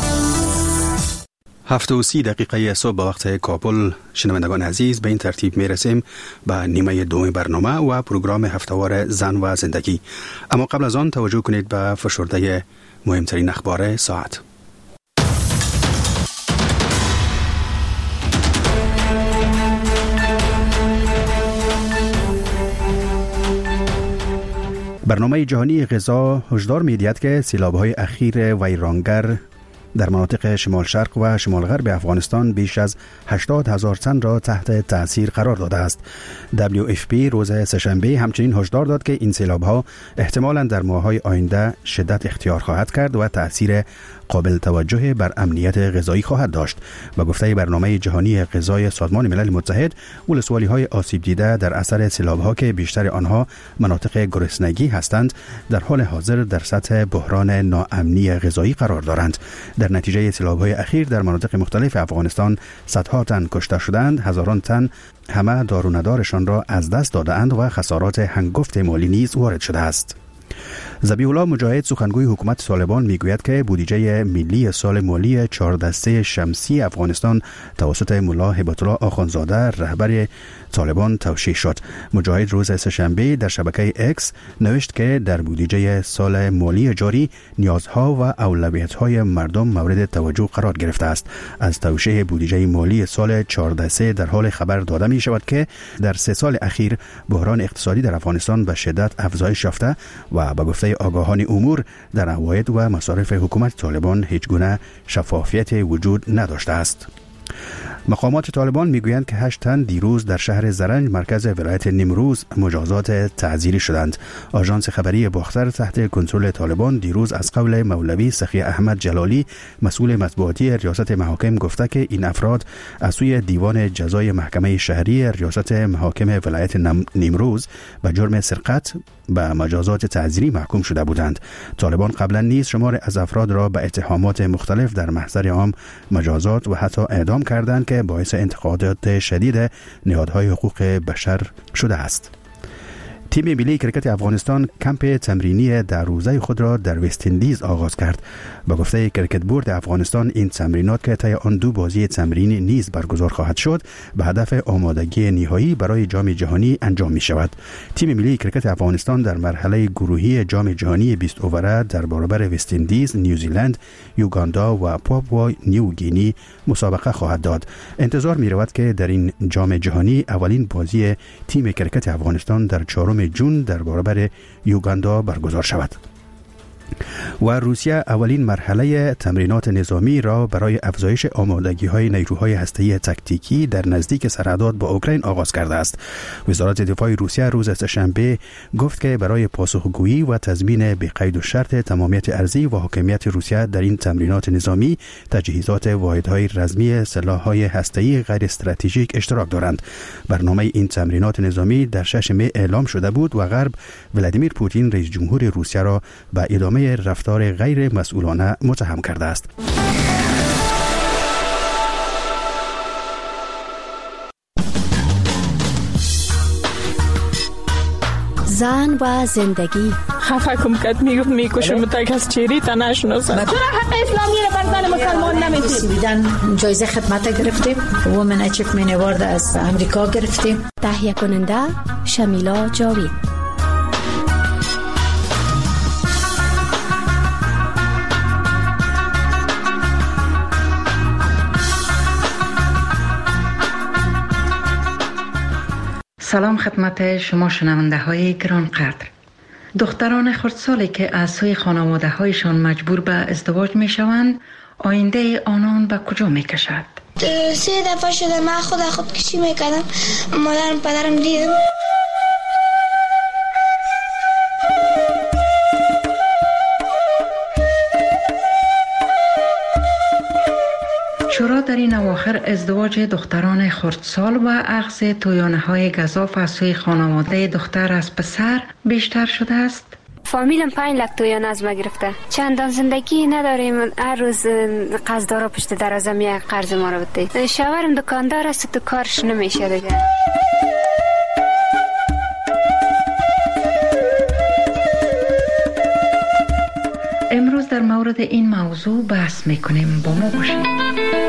[SPEAKER 1] 7:30 صبح به وقت کابل. شنوندگان عزیز، به این ترتیب می رسیم به نیمه دوم برنامه و پروگرام هفتهوار زن و زندگی. اما قبل از آن توجه کنید به فشرده مهمترین اخبار ساعت. برنامه جهانی غذا هشدار می‌دهد که سیلاب‌های اخیر ویرانگر در مناطق شمال شرق و شمال غرب افغانستان بیش از 80,000 تن را تحت تأثیر قرار داده است. WFP روز سه‌شنبه همچنین هشدار داد که این سیلاب‌ها احتمالاً در ماه‌های آینده شدت اختیار خواهد کرد و تأثیر قابل توجه بر امنیت غذایی خواهد داشت. با گفته برنامه جهانی غذای سازمان ملل متحد، ولسوالی‌های آسیب دیده در اثر سیلاب‌ها که بیشتر آنها مناطق گرسنگی هستند، در حال حاضر در سطح بحران ناامنی غذایی قرار دارند. در نتیجه سیلاب‌های اخیر در مناطق مختلف افغانستان صدها تن کشته شدند، هزاران تن همه دار و ندارشان را از دست داده‌اند و خسارات هنگفت مالی نیز وارد شده است. ذبیح الله مجاهد سخنگوی حکومت طالبان میگوید که بودجه ملی سال مالی 4 دسته شمسی افغانستان توسط ملا هبت الله آخوندزاده رهبر طالبان توشیح شد. مجاهد روز سه‌شنبه در شبکه اکس نوشت که در بودجه سال مالی جاری نیازها و اولویت‌های مردم مورد توجه قرار گرفته است. از توشیح بودجه مالی سال 4 دسته در حال خبر داده می شود که در 3 سال اخیر بحران اقتصادی در افغانستان به شدت افزایش یافته و به گفته آگاهان امور در عواید و مصارف حکومت طالبان هیچ گونه شفافیت وجود نداشته است. مقامات طالبان میگویند که 8 تن دیروز در شهر زرنج مرکز ولایت نیمروز مجازات تعزیری شدند. آژانس خبری باختر تحت کنترل طالبان دیروز از قول مولوی سخی احمد جلالی مسئول مطبوعاتی ریاست محاکم گفته که این افراد از سوی دیوان جزای محکمه شهری ریاست محاکم ولایت نیمروز به جرم سرقت به مجازات تعزیری محکوم شده بودند. طالبان قبلا نیز شمار از افراد را به اتهامات مختلف در محضر عام مجازات و حتی اعدام کردند که باعث انتقادات شدید نهادهای حقوق بشر شده است. تیم ملی کرکت افغانستان کمپ تمرینی در روزه خود را در وست اندیز آغاز کرد. با گفته کرکت بورد افغانستان، این تمرینات که طی آن 2 بازی تمرینی نیز برگزار خواهد شد به هدف آمادگی نهایی برای جام جهانی انجام می شود. تیم ملی کرکت افغانستان در مرحله گروهی جام جهانی 20 اووره در برابر وست اندیز، نیوزیلند، یوگاندا و پاپوا نیو گینی مسابقه خواهد داد. انتظار می رود که در این جام جهانی اولین بازی تیم کرکت افغانستان در 4 جون در برابر یوگاندا برگزار شود. و روسیه اولین مرحله تمرینات نظامی را برای افزایش آمادگی‌های نیروهای هسته‌ای تاکتیکی در نزدیک سرحدات با اوکراین آغاز کرده است. وزارت دفاع روسیه روز سه‌شنبه گفت که برای پاسخگویی و تضمین به قید و شرط تمامیت ارضی و حاکمیت روسیه در این تمرینات نظامی، تجهیزات واحدهای رزمی سلاح‌های هسته‌ای غیر استراتژیک اشتراک دارند. برنامه این تمرینات نظامی در 6 می اعلام شده بود و غرب ولادیمیر پوتین رئیس جمهور روسیه را به ادامه رفتار غیر مسئولانه متهم کرده است.
[SPEAKER 6] زن و زندگی.
[SPEAKER 7] خفه کم کت میگفت میکشم تا کس چیری تا نشناسم. چرا حق اسلامی رو بر زن مسلمان نمیدید؟
[SPEAKER 9] سویدن جایزه خدمت گرفتیم. وومن اچیومنت اوارد از امریکا گرفتیم.
[SPEAKER 6] تهیه کننده شمیلا جاوید.
[SPEAKER 24] سلام خدمت شما شنونده های گران قدر. دختران خردسالی که از سوی خانواده هایشان مجبور به ازدواج می شوند، آینده آنان به کجا می کشد؟
[SPEAKER 25] 3 دفعه شده من خودکشی می کردم. مادرم پدرم دیدم.
[SPEAKER 24] چرا در این اواخر ازدواج دختران خردسال و اخذ تویانه های گزاف از سوی خانواده دختر از پسر بیشتر شده است؟
[SPEAKER 26] فامیلم 5 لک تویانه از ما گرفته. چندان زندگی نداریم. هر روز قرضدارا پشت درازم یک قرض ما رو بده. شوهرم دکاندار است، تو کارش نمیشه دیگه.
[SPEAKER 24] امروز در مورد این موضوع بحث میکنیم. با ما باشید.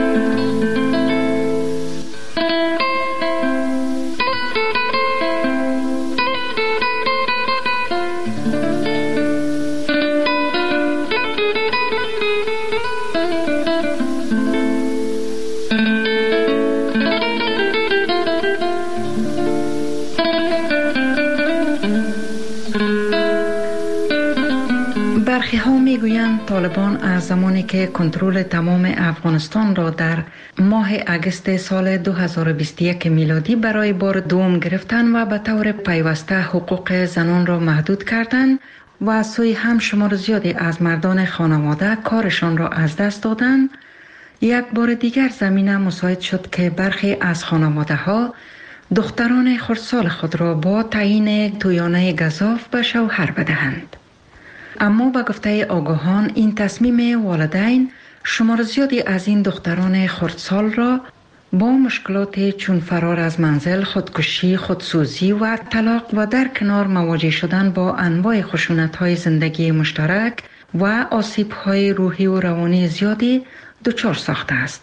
[SPEAKER 24] برخی ها می گویند طالبان از زمانی که کنترل تمام افغانستان را در ماه اگست سال 2021 میلادی برای بار دوم گرفتند و به طور پیوسته حقوق زنان را محدود کردند و از سوی هم شمار زیادی از مردان خانواده کارشان را از دست دادند، یک بار دیگر زمینه مساعد شد که برخی از خانواده ها دختران خردسال خود را با تعیین تویانه گزاف به شوهر بدهند. اما به گفته آگاهان این تصمیم والدین شمار زیادی از این دختران خردسال را با مشکلات چون فرار از منزل، خودکشی، خودسوزی و طلاق و در کنار مواجه شدن با انواع خشونت‌های زندگی مشترک و آسیب‌های روحی و روانی زیادی دچار ساخته است.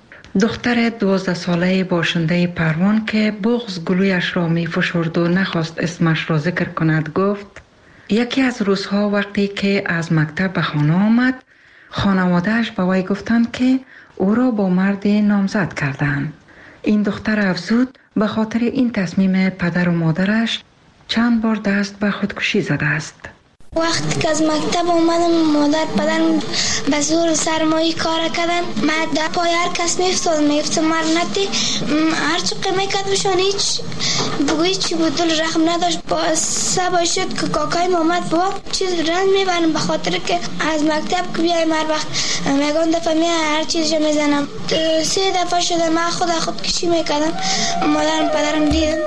[SPEAKER 24] دختر 12 ساله باشنده پروان که بغض گلویش را می فشرد و نخواست اسمش را ذکر کند گفت: یکی از روزها وقتی که از مکتب به خانه آمد، خانواده‌اش به وی گفتند که او را با مرد نامزد کردند. این دختر افزود به خاطر این تصمیم پدر و مادرش چند بار دست به خودکشی زده است.
[SPEAKER 25] وقتی که از مکتب اومدم مادر پدرم به زور سرمایی کار کردن. من در پای هر کس میفتم مرنتی هرچی قیمه کد بشون هیچ بگوی چی بود دل رحم نداشت. با سبا شد که کاکای محمد با چیز رنج میبرم به خاطر که از مکتب که بیایم هر وقت میگن دفعه هر چیز جا میزنم. 3 دفعه شده من خودکشی میکردم. مادرم پدرم دیدم.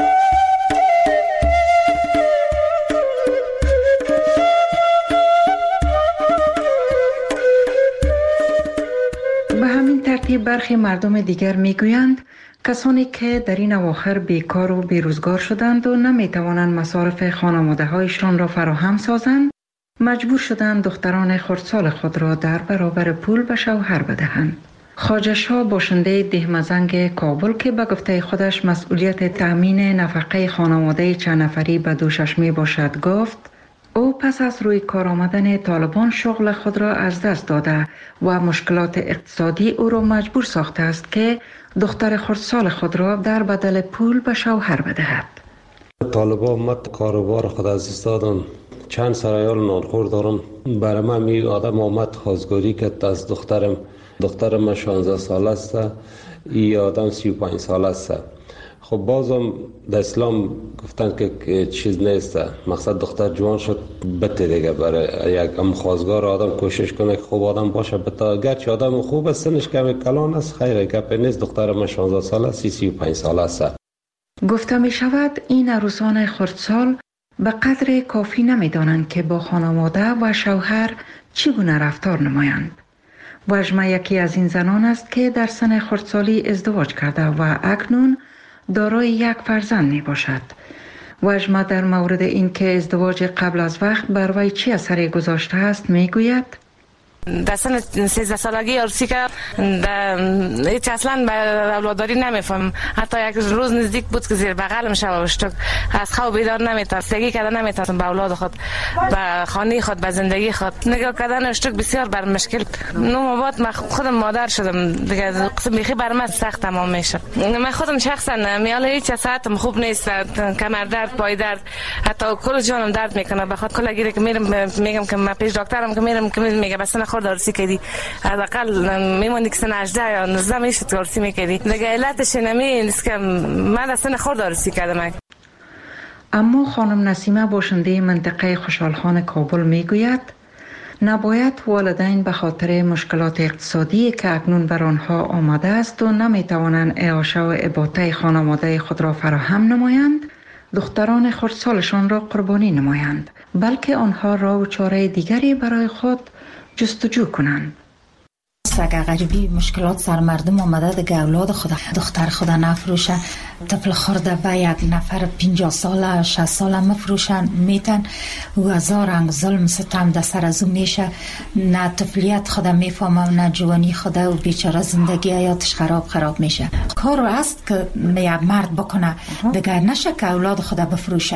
[SPEAKER 25] برخی مردم دیگر میگویند کسانی که در این اواخر بیکار و بیروزگار شدند و نمیتوانند مصارف خانواده هایشان را فراهم سازند، مجبور شدند دختران خردسال خود را در برابر پول به شوهر بدهند. خواجه شاه باشنده دهمزنگ کابل که به گفته خودش مسئولیت تأمین نفقه خانواده چند نفری به دوشش می باشد گفت: او پس از روی کار آمدن طالبان شغل خود را از دست داده و مشکلات اقتصادی او را مجبور ساخته است که دختر خردسال خود را در بدل پول به شوهر بدهد.
[SPEAKER 27] طالبان مت کاروبار خود از دست دادن. چند سرایال نانخور دارم. برای من می آدم آمد خواستگاری کرد از دخترم 16 ساله است. این آدم 35 ساله است. خب بازم در اسلام گفتن که چیز نیست. مقصد دختر جوان شد بته دیگه. برای یک خواستگار آدم کوشش کنه که خوب آدم باشه بتا. گرچه آدم خوب است سنش کمی کلان است خیره گپ نیست. دختر من 16 ساله 35 ساله است.
[SPEAKER 24] گفته می شود این عروسان خردسال به قدر کافی نمی دانند که با خانواده و شوهر چگونه رفتار نمایند. وژمه یکی از این زنان است که در سن خردسالی ازدواج کرده و اکنون دارای یک فرزند می باشد.
[SPEAKER 25] وژمه در مورد اینکه ازدواج قبل از وقت بر وی چه اثری گذاشته است میگوید:
[SPEAKER 2] در سن 13 سالگی عروسی کرد، هیچ اصلا به اولاداری نمیفهم. حتی یک روز نزدیک بود که زیر بغلم شب اشتک از خواب بیدار نمیتونم، سگی کردن نمیتونم به اولاد خود، به خانه خود، به زندگی خود. نگاه کردن اشتک بسیار بر مشکل. 9 ماه بعد من خودم مادر شدم دیگه، قسم بیخی بر من سخت تمام میشه. من خودم شخصا میال هیچ ساعتم خوب نیست، کمر درد، پای درد، حتی کل جانم درد میکنه. بخاطر کلاگیری که میگم که من پیش دکترم که میرم که میگه بس خود عروسی کردی، حداقل میموندی که سن 18 یا 19 میشد عروسی میکردی. دیگه علتش نیست که من سن خود عروسی کردم.
[SPEAKER 25] اما خانم نسیمه باشنده منطقه خوشحالخان کابل میگوید نباید والدین به خاطر مشکلات اقتصادی که اکنون بر آنها آمده است و نمیتوانند اعاشه و اباطه خانواده خود را فراهم نمایند، دختران خردسالشان را قربانی نمایند، بلکه آنها راه و چاره دیگری برای خود جستجو کنند.
[SPEAKER 9] اگر غریبی مشکلات سر مردم آمده دیگه اولاد خود دختر خود نفروشه، طفل خورده به یک نفر 50 ساله 60 ساله مفروشن میتن و هزار رنگ ظلم ستم در سر از میشه. نه طفلیت خود میفهمه نه جوانی خود و بیچاره زندگی حیاتش خراب میشه. کار است که یک مرد بکنه دیگه، نشه که اولاد خود بفروشه.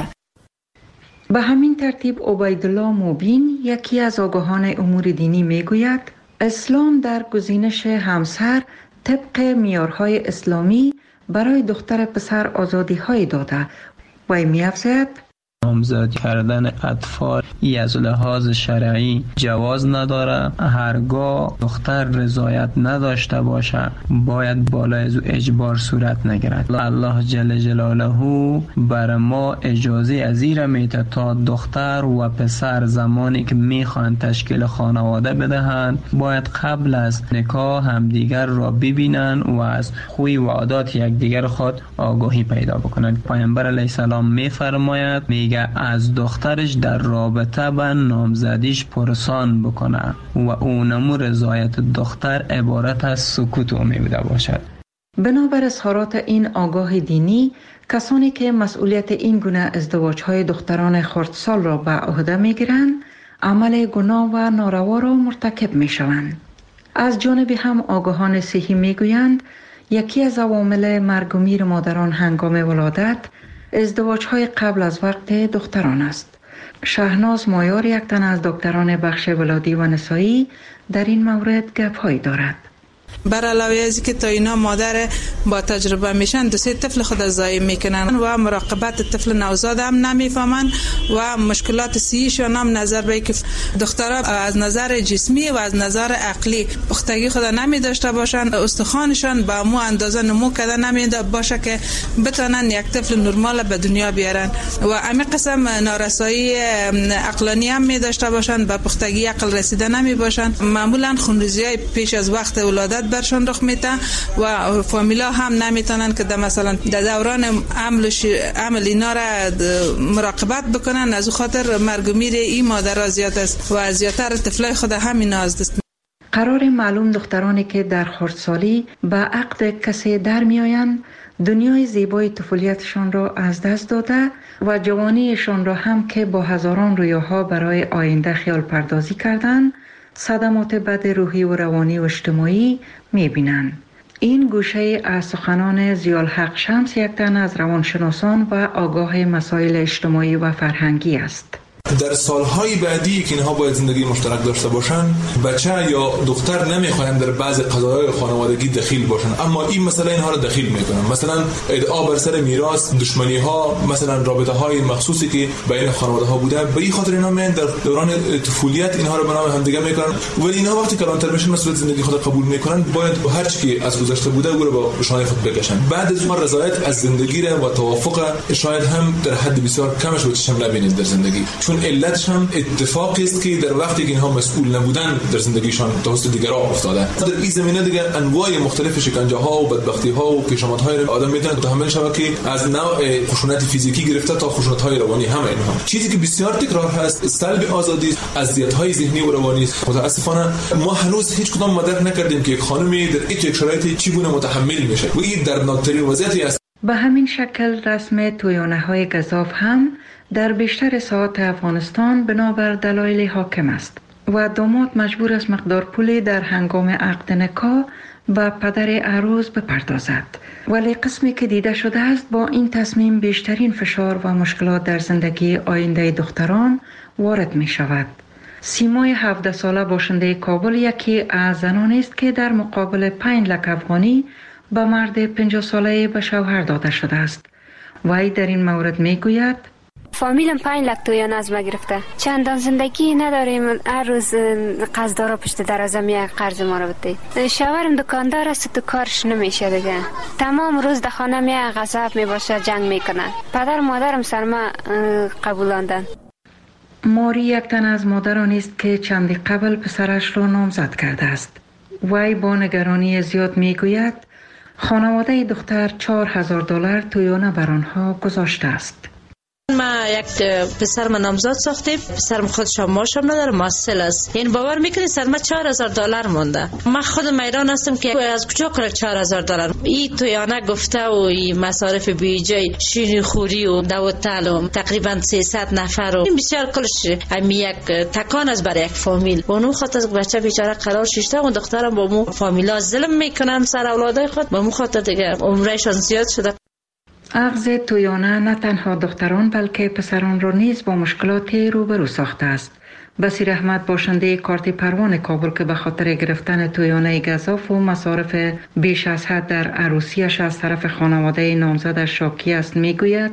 [SPEAKER 25] به همین ترتیب عبیدالله موبین یکی از آگاهان امور دینی میگوید اسلام در گزینش همسر طبق معیارهای اسلامی برای دختر پسر آزادی‌های داده و می‌افزاید
[SPEAKER 5] نامزد کردن اطفال از لحاظ شرعی جواز نداره. هرگاه دختر رضایت نداشته باشه باید بالای از اجبار صورت نگیرد. الله جل جلاله بر ما اجازه ازیر میده تا دختر و پسر زمانی که میخوان تشکیل خانواده بدهند باید قبل از نکاح همدیگر را ببینن و از خوی و عادات یکدیگر خود آگاهی پیدا بکنند. پیامبر علیه السلام میفرماید میگه از دخترش در رابطه با نامزدیش پرسان بکنه و اونمو رضایت دختر عبارت از سکوت و میبوده باشد.
[SPEAKER 25] بنابر اظهارات این آگاه دینی، کسانی که مسئولیت این گونه ازدواج‌های دختران خردسال را به عهده میگیرند عمل گناه و ناروا را مرتکب میشوند. از جانب هم آگاهان صحی میگویند یکی از عوامل مرگ و میر مادران هنگام ولادت ازدواج‌های قبل از وقت دختران است. شهناز مایار یک تن از دکتران بخش ولادی و نسایی در این مورد گپ‌هایی دارد.
[SPEAKER 8] بر علاوه از که تا اینا مادر با تجربه میشن 2-3 طفل خود ضایع میکنن و مراقبت طفل نوزاد هم نمیفهمن و مشکلات صحیشون هم نظر به که دخترها از نظر جسمی و از نظر عقلی پختگی خود نمی داشته باشن، استخوانشان با مو اندازه نمو کرده نمیده باشه که بتونن یک طفل نرمال به دنیا بیارن و همین قسم نارسایی عقلانی هم می داشته باشن، به پختگی عقل رسیده نمی باشن. معمولا خونریزی‌های پیش از وقت ولادت برشان رخ میده و فامیلا هم نمیتونن که مثلا در دوران عمل اینا را مراقبت بکنن. از خاطر مرگ و میر این مادرها زیاد است و زیادتر طفلای خود همین است.
[SPEAKER 25] قرار معلوم دخترانی که در خردسالی به عقد کسی در میآیند دنیای زیبای طفولیتشان را از دست داده و جوانیشان را هم که با هزاران رویاها برای آینده خیال پردازی کردند صدمات بد روحی و روانی و اجتماعی می‌بینند. این گوشه از سخنان ضیاءالحق شمس یک تن از روانشناسان و آگاه مسائل اجتماعی و فرهنگی است.
[SPEAKER 10] در سالهای بعدی که اینها باید زندگی مشترک داشته باشن، بچه یا دختر نمیخواهند در بعض قضایای خانوادگی دخیل باشن، اما این مسئله اینها را دخیل میکنن. مثلا ادعا بر سر میراث، دشمنی ها، مثلا رابطه های مخصوصی که بین خانواده ها بوده، به این خاطر اینا میان در دوران طفولیت اینها را به نام همدیگه میکنن. ولی اینها وقتی کلانتر میشن مسئولیت زندگی خود قبول میکنن، باید هر چی که از گذشته بوده او را با شانه خود بکشن. بعد از اون رضایت از زندگی را و توافق شاید هم در حد بسیار کمش به چشم نبینید در زندگی، چون علتش هم اتفاقی است که در وقتی که اینها مسئول نبودن در زندگیشان توسط دیگران افتاده. در این زمینه دیگه انواع مختلف شکنجه ها و بدبختی ها و پیشامدهای آدم میتونه متحمل شود که از نوع خشونت فیزیکی گرفته تا خشونت های روانی هم اینها. چیزی که بسیار تکرار هست سلب آزادی، اذیت های ذهنی و روانی. متاسفانه ما هنوز هیچ کدام مدرک نکردیم که یک خانمی در یک شرایطی چگونه متحمل میشه و این دردناکترین وضعیتی است.
[SPEAKER 25] به همین شکل رسم تویانه های گزاف هم در بیشتر ساحات افغانستان بنابر دلایل حاکم است و داماد مجبور است مقدار پولی در هنگام عقد نکاح به پدر عروس بپردازد. ولی قسمی که دیده شده است با این تصمیم بیشترین فشار و مشکلات در زندگی آینده دختران وارد می شود. سیمای 17 ساله باشنده کابل یکی از زنانی است که در مقابل 5 لک افغانی به مرد 50 ساله به شوهر داده شده است. وی در این مورد می گوید
[SPEAKER 26] فامیلم 5 لک تویانه از ما گرفته. چندان زندگی نداریم. هر روز قرضدارا پشت دروازه میاد قرض ما رو بده. شوهرم دکاندار است، تو کارش نمیشه دیگه. تمام روز در خانه میاد غضب میباشه، جنگ میکنه. پدر مادرم سر ما قبولاندن.
[SPEAKER 25] ماری یک تن از مادرانی است که چندی قبل پسرش را نامزد کرده است. وی با نگرانی زیاد میگوید خانواده دختر $4,000 تویانه بر آنها گذاشته است.
[SPEAKER 4] ما یک پسرم نامزد ساختیم. پسرم خودش ماشم نداره، ماسل است. این باور میکنی سر ما $4,000 مونده. من خودم حیران هستم که از کجا کنه $4,000. این تویانه گفته و این مصارف بیجای شیرینی خوری و دوتل و تقریبا 300 نفر و این بسیار کلش همی یک تکان است برای یک فامیل. اونو خاطر بچه بیچاره قرار شیشته و دخترم با مو فامیلا ظلم میکنن سر اولادای خود. با مو خاطر دیگه عمرشان زیاد شده.
[SPEAKER 25] عقد تویانه نه تنها دختران بلکه پسران را نیز با مشکلاتی روبرو ساخته است. بصیر احمد باشنده کارت پروان کابل که به خاطر گرفتن تویانه گزاف و مصارف بیش از حد در عروسیش از طرف خانواده نامزدش شاکی است میگوید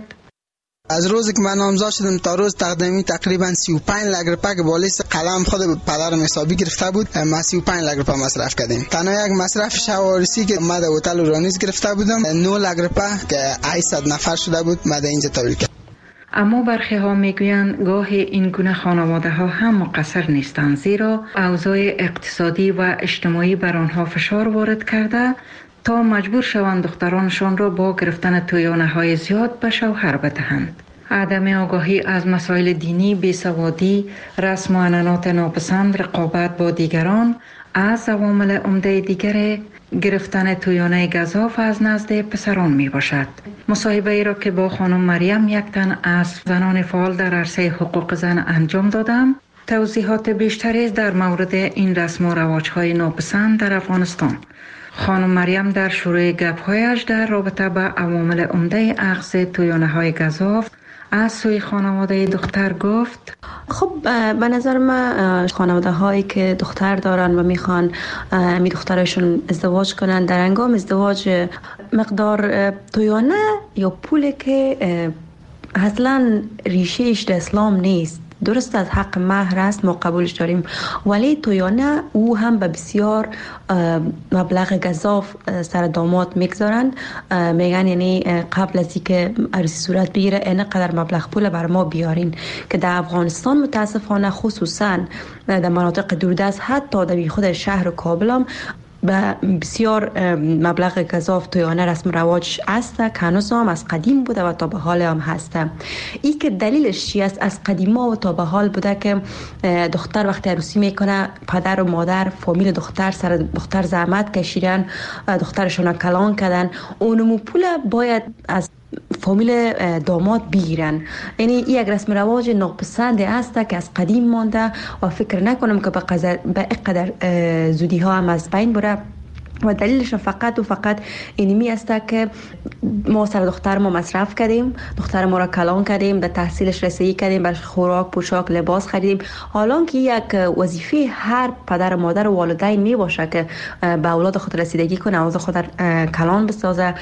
[SPEAKER 11] از روزی که من نامزد شدم تا روز تقدیمی تقریبا 35 لک روپیه که بالیس قلم خود پدرم حسابی گرفته بود. ما 35 لک روپیه مصرف کردیم. تنها یک مصرف شوارسی که ما در هتل رانیز گرفته بودم 9 لک روپیه که 800 نفر شده بود ما در اینجا تولید کردم.
[SPEAKER 25] اما برخی ها میگویند گاهی این گونه خانواده ها هم مقصر نیستند، زیرا اوضاع اقتصادی و اجتماعی بر آنها فشار وارد کرده تا مجبور شوند دخترانشان را با گرفتن تویانه های زیاد به شوهر بدهند. عدم آگاهی از مسائل دینی، بیسوادی، رسم و عنعنات ناپسند، رقابت با دیگران از عوامل عمده دیگر گرفتن تویانه گزاف از نزد پسران می باشد. مصاحبه ای را که با خانم مریم یک تن از زنان فعال در عرصه حقوق زن انجام دادم، توضیحات بیشتری در مورد این رسم و رواج‌های ناپسند در افغانستان. خانم مریم در شروع گپ‌هایش در رابطه با عوامل عمده اخذ تویانه‌های گزاف از سوی خانواده دختر گفت
[SPEAKER 13] خب به نظر من خانواده هایی که دختر دارن و میخوان می دخترشون ازدواج کنن در هنگام ازدواج مقدار تویانه یا پولی که اصلا ریشهش در اسلام نیست، درست از حق مهر است، ما قبولش داریم، ولی تویانه او هم به بسیار مبلغ گزاف سر داماد میگذارند. میگن یعنی قبل از اینکه عروسی صورت بگیره اینقدر مبلغ پول بر ما بیارین، که در افغانستان متاسفانه خصوصا در مناطق دوردست حتی در خود شهر کابل هم به بسیار مبلغ گزاف تویانه رسم رواج است که هنوز هم از قدیم بوده و تا به حال هم هست. این که دلیلش چی است؟ از قدیما و تا به حال بوده که دختر وقتی عروسی میکنه پدر و مادر فامیل دختر سر دختر زحمت کشیدن، دخترشون کلان کردن، اونمو پول باید از فامیل داماد بگیرن. یعنی این یک رسم رواج ناپسند است که از قدیم مانده و فکر نکنم که به اینقدر زودی ها هم از بین بره و دلیلش فقط و فقط اینمی است که ما سر دختر ما مصرف کردیم، دختر ما را کلان کردیم، به تحصیلش رسیدگی کردیم، به خوراک، پوشاک، لباس خریدیم. حالا که یک وظیفه هر پدر و مادر و والدین می باشه که به اولاد خود رسیدگی کنه، اولاد خود کلان بسازه،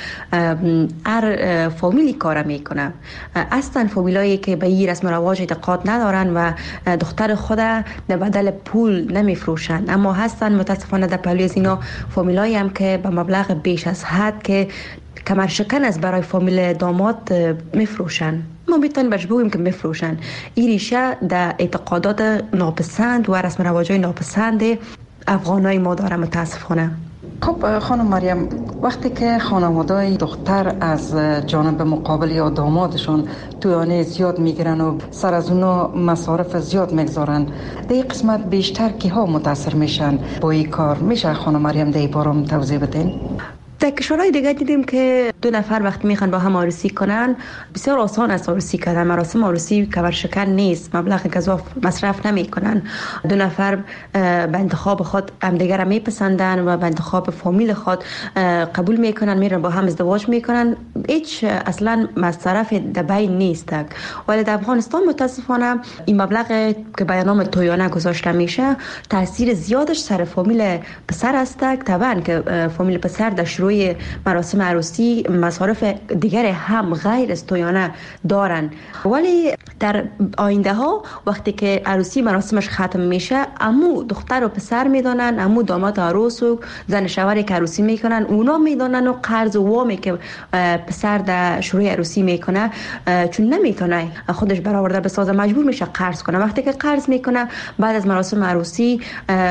[SPEAKER 13] هر فامیلی کار میکنه. اصلا فامیلایی که به این رسم رواج اعتقاد ندارن و دختر خود به بدل پول نمیفروشن، اما هستن متاسفانه در پهلوی از اینا فامیلایی هم که به مبلغ بیش از حد که کمر شکن از برای فامیل داماد میفروشن. ما میتونیم بهش بگوییم که میفروشن. این ریشه در اعتقادات ناپسند و رسم رواج‌های ناپسند افغانای ما داره متاسفانه.
[SPEAKER 25] خب خانم مریم، وقتی که خانواده دختر از جانب مقابل یا دامادشون تویانه زیاد میگیرن و سر از اونا مصارف زیاد میگذارن، در این قسمت بیشتر کی ها متاثر میشن با این کار؟ میشه خانم مریم در این باره توضیح بدین؟
[SPEAKER 13] در کشورهای دیگه دیدیم که دو نفر وقتی میخوان با هم عروسی کنن بسیار آسان است عروسی کردن. مراسم عروسی کمرشکن نیست، مبلغ گزاف مصرف نمیکنن. دو نفر به انتخاب خود همدیگر را میپسندن و به انتخاب فامیل خود قبول میکنن، میرن با هم ازدواج میکنن. هیچ اصلا مصرف در بین نیست. ولی در افغانستان متاسفانه این مبلغ که به نام تویانه گذاشته میشه تاثیر زیادش سر فامیل پسر است. طبعا که فامیل پسر در شروع مراسم عروسی مصارف دیگر هم غیر از تویانه دارن، ولی در آینده ها وقتی که عروسی مراسمش ختم میشه امو دختر و پسر میدانن، امو داماد عروس و زن شوهری که عروسی میکنن اونا میدانن و قرض و وامی که پسر در شروع عروسی میکنه چون نمیتونه خودش برآورده بسازه مجبور میشه قرض کنه. وقتی که قرض میکنه بعد از مراسم عروسی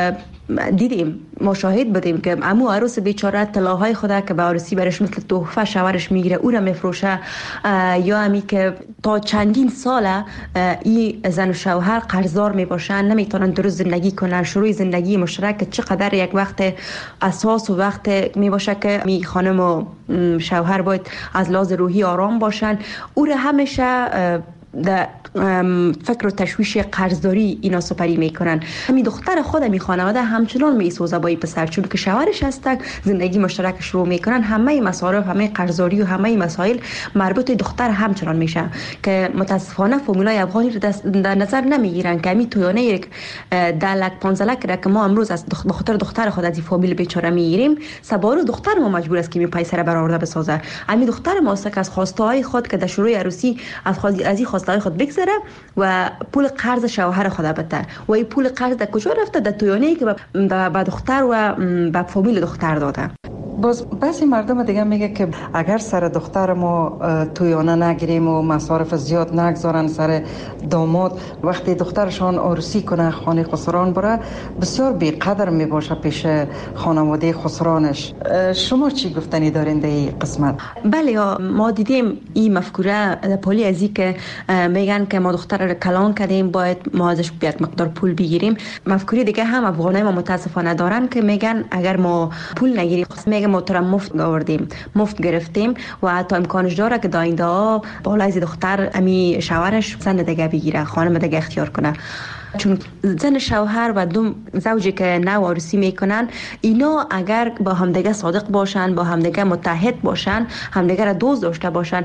[SPEAKER 13] دیدیم، مشاهد بودیم که عمو عروس بیچاره طلاهای خدا که به عروسی برش مثل تحفه شوهرش میگیره او را میفروشه، یا همی که تا چندین ساله این زن و شوهر قرضدار میباشن، نمیتونن درست زندگی کنن. شروع زندگی مشترک چقدر یک وقت اساس و وقت میباشه که می خانم و شوهر باید از لحاظ روحی آرام باشن. او را همیشه در فکر و تشویش قرضداری اینا سپری میکنن. همین دختر خود می خانواده همچنان میسوزه با این پسر، چون که شوهرش هستن زندگی مشترک شروع میکنن. همه مصارف، همه قرضداری و همه مسائل مربوط دختر همچنان میشه که متاسفانه فامیلای افغانی رو در نظر نمیگیرن که همین تویانه یک 10 لک 15 لک را که ما امروز از بخاطر دختر خود از این فامیل بیچاره میگیریم، سبارو دختر ما مجبور است که می پیسه برآورده بسازه. همین دختر ما است که از خواسته های خود که در شروع عروسی از این خواسته های خود بگذره و پول قرض شوهر خود بده و این پول قرض در کجا رفته؟ در تویانه‌ای که به دختر و به فامیل دختر داده.
[SPEAKER 25] باز بعضی مردم دیگه میگه که اگر سر دختر ما تویانه نگیریم و مصارف زیاد نگذارن سر داماد، وقتی دخترشان عروسی کنه خانه خسران بره بسیار بیقدر میباشه پیش خانواده خسرانش. شما چی گفتنی دارین در این قسمت؟
[SPEAKER 13] بله، ما دیدیم این مفکوره پولی ازی که میگن که ما دختر رو کلان کردیم باید ما ازش یک مقدار پول بگیریم. مفکوره دیگه هم افغانای ما متاسفانه دارن که میگن اگر ما پول نگیریم ما تو را مفت آوردیم، مفت گرفتیم و حتی امکانش داره که داینده ها بالای دختر امی شوهرش زن دیگه بگیره، خانم دیگه اختیار کنه. چون زن شوهر و دو زوجی که نو عروسی میکنن اینا اگر با همدیگه صادق باشن، با همدیگه متحد باشن، همدیگه را دوست داشته باشن،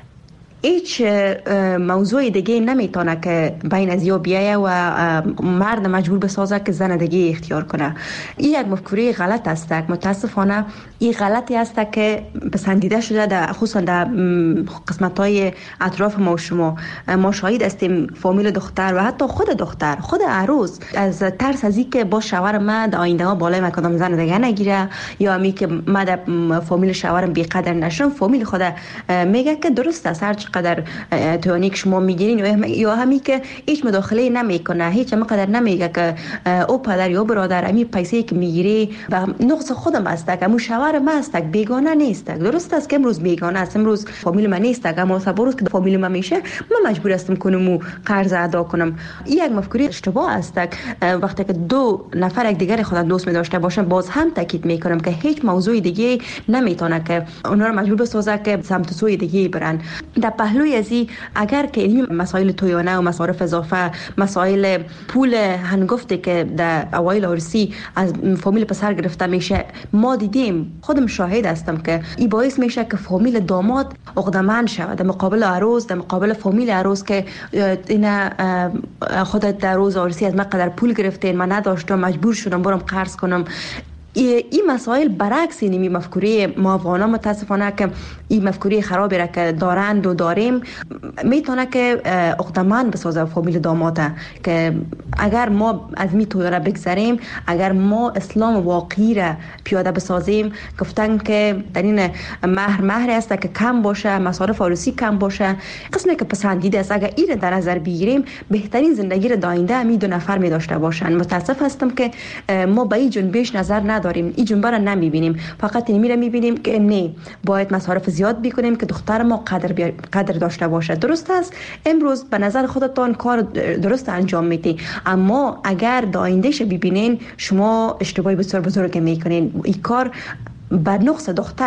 [SPEAKER 13] هیچ موضوع دیگه نمیتونه که بین از یا بیایه و مرد مجبور بسازه که زن دیگه اختیار کنه. این یک مفکوره غلط است. متاسفانه این غلطی است که پسندیده شده در خصوصا در قسمت‌های اطراف ما و شما. ما شاهد هستیم فامیل دختر و حتی خود دختر، خود عروس از ترس از اینکه با شوهر من در آینده ها بالای کدام زن دیگه نگیره یا امی که من در فامیل شوهرم بی‌قدر نشم، فامیل خود میگه که درست است هر قدر توانی که شما میگیرین یا همی که هیچ مداخله نمیکنه، هیچ مقدر نمیگه که او پدر یا برادر امی پیسه که میگیری و نقص خودم است که امو شوهر من است، بیگانه نیست. درست است که امروز بیگانه است، امروز فامیل من نیست، اما صبروز که فامیل من میشه من مجبور هستم کنم قرض ادا کنم. این یک مفکوره اشتباه است. وقتی که دو نفر یک دیگر خود دوست می داشته باشن باز هم تاکید میکنم که هیچ موضوع دیگه نمیتونه که اونها رو مجبور بسازه که سمت سوی دیگه برن. در پهلوی ازی اگر که این مسائل تویانه و مصارف اضافه، مسائل پول هنگفتی که در اوایل عروسی از فامیل پسر گرفته میشه، ما دیدیم، خودم شاهد هستم که این باعث میشه که فامیل داماد عقده‌مند شود در مقابل عروس، در مقابل فامیل عروس که اینا خودت در روز عروسی از من قدر پول گرفتین، من نداشتم، مجبور شدم برم قرض کنم. این مسائل برعکس اینمی مفکوره ما افغانا متاسفانه که این مفکوره خرابی را که دارند و داریم میتونه که عقده‌مند بسازه فامیل داماده که اگر ما از می توی را بگذاریم، اگر ما اسلام واقعی را پیاده بسازیم، گفتن که در این مهر است که کم باشه، مصارف عروسی کم باشه، قسمی که پسندیده است، اگر این در نظر بگیریم بهترین زندگی را داینده می دو نفر می داشته باشن. متاسف هستم که ما به این جنبش نظر نداریم، این جنبه را نمیبینیم، فقط این میره میبینیم که نه باید مصارف زیاد بکنیم که دختر ما قدر داشته باشه. درست است امروز به نظر خودتان کار درست انجام میدی، اما اگر دایندهش ببینین شما اشتباهی بسیار بزرگ میکنین. این کار بر نقص دختر است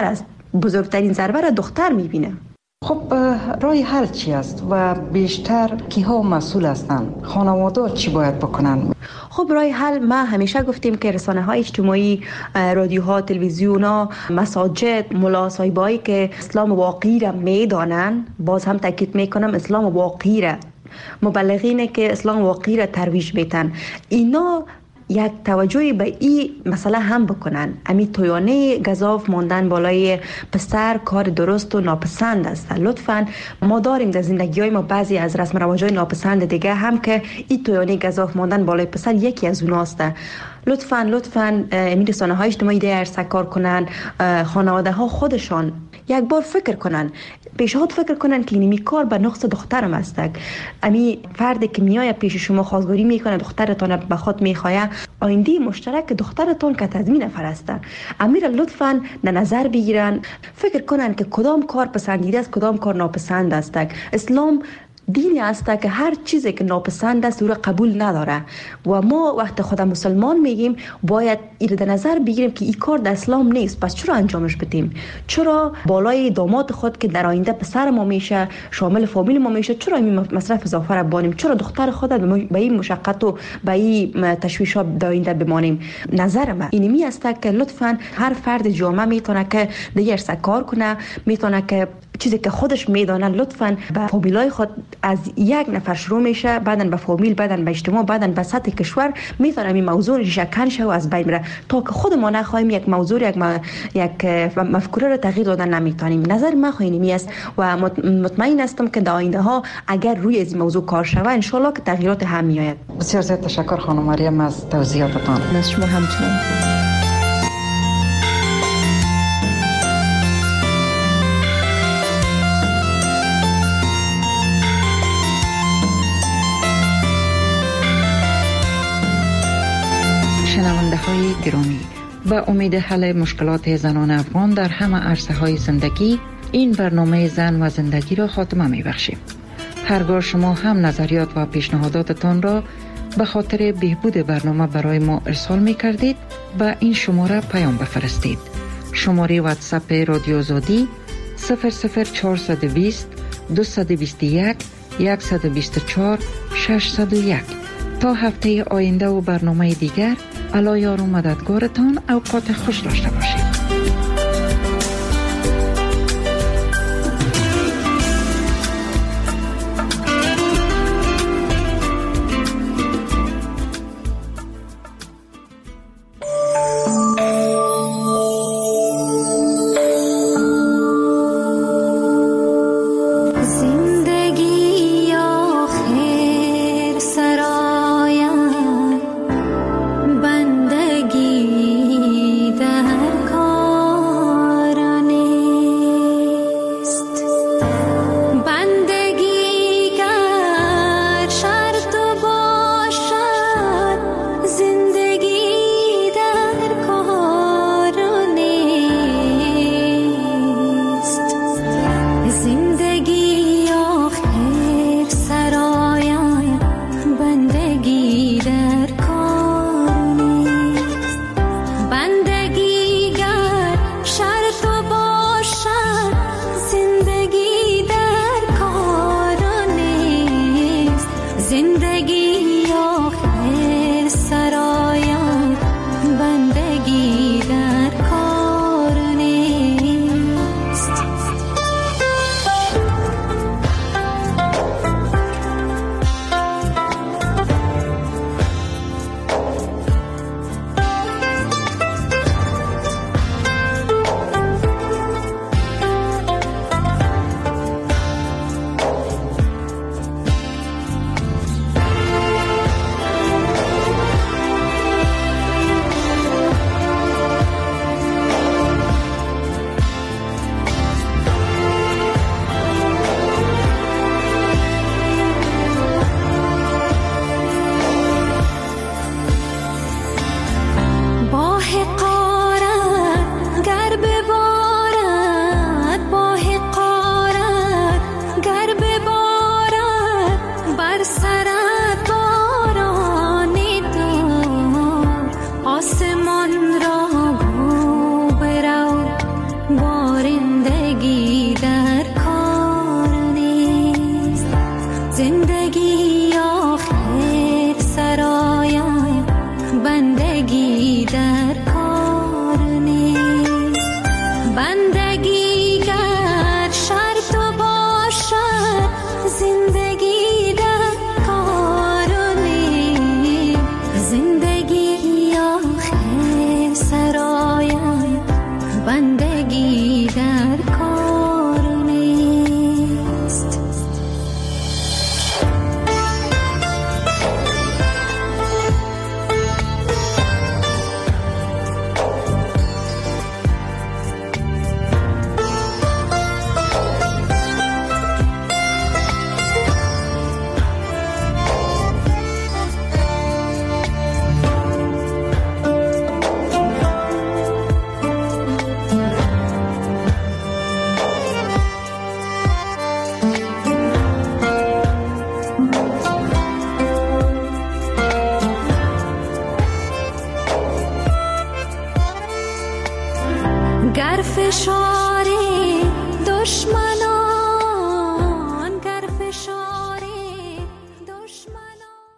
[SPEAKER 13] بزرگترین ضربه را دختر میبینه.
[SPEAKER 24] خب راه حل چی است و بیشتر کیها مسئول هستند؟ خانواده چی باید بکنن؟
[SPEAKER 13] خب راه حل ما همیشه گفتیم که رسانه‌های اجتماعی، رادیوها، تلویزیون‌ها، مساجد، ملا صاحبایی که اسلام واقعی را میدانن، باز هم تاکید میکنم اسلام واقعی را، مبلغینه که اسلام واقعی را ترویج میتن، اینا یک توجهی به این مسئله هم بکنن. امی تویانه گزاف ماندن بالای پسر کار درست و ناپسند است. لطفاً ما داریم در زندگی های ما بعضی از رسم رواج‌های ناپسند دیگه هم که این تویانه گزاف ماندن بالای پسر یکی از اوناست. لطفاً امی رسانه های اجتماعی دیگر سکار کنن، خانواده ها خودشان یک بار فکر کنن، پیشنهاد فکر کنن که اینمی کار به نقص دخترم است. امی فردی که میای پیش شما خواستگاری میکنه، دخترتان به خود میخواه، آینده مشترک دخترتان که از می نفر است. امیر لطفاً نظر بگیرن، فکر کنن که کدام کار پسندیده است، کدام کار ناپسند است. اسلام دینی است که هر چیزی که ناپسند است او را قبول نداره و ما وقت خود مسلمان میگیم باید این در نظر بگیریم که این کار در اسلام نیست. پس چرا انجامش بدیم؟ چرا بالای داماد خود که در آینده پسر ما میشه، شامل فامیل ما میشه، چرا این مصرف اضافه را بانیم؟ چرا دختر خود به این مشقت و به این تشویشات در آینده بمانیم؟ نظر من اینمی است که لطفاً هر فرد جامعه میتونه که دیگر سکار کنه، میتونه که چیزی که خودش میدانه لطفاً به فامیلای خود از یک نفر شروع میشه، بعداً به فامیل، بعداً به اجتماع، بعداً به سطح کشور میتونه این موضوع ریشه‌کن شه و از بین بره تا که خود ما نخواهیم یک موضوع یک مفکوره رو تغییر دادن نمیتونیم. نظر من اینمی است و مطمئن هستم که در آینده ها اگر روی این موضوع کار شود ان شاء الله که تغییرات هم میآید.
[SPEAKER 24] بسیار زیاد تشکر خانم مریم از توضیحاتتان.
[SPEAKER 13] از شما همچنین.
[SPEAKER 24] شنونده های گرامی، به امید حل مشکلات زنان افغان در همه عرصه های زندگی، این برنامه زن و زندگی را خاتمه می بخشیم. هرگاه شما هم نظریات و پیشنهاداتتان را به خاطر بهبود برنامه برای ما ارسال می کردید، به این شماره پیام بفرستید. شماره واتساپ رادیو آزادی 00420 221 124 601. تا هفته آینده و برنامه دیگر، علی یار و مددگارتان. اوقات خوش داشته باشید.
[SPEAKER 12] در فشار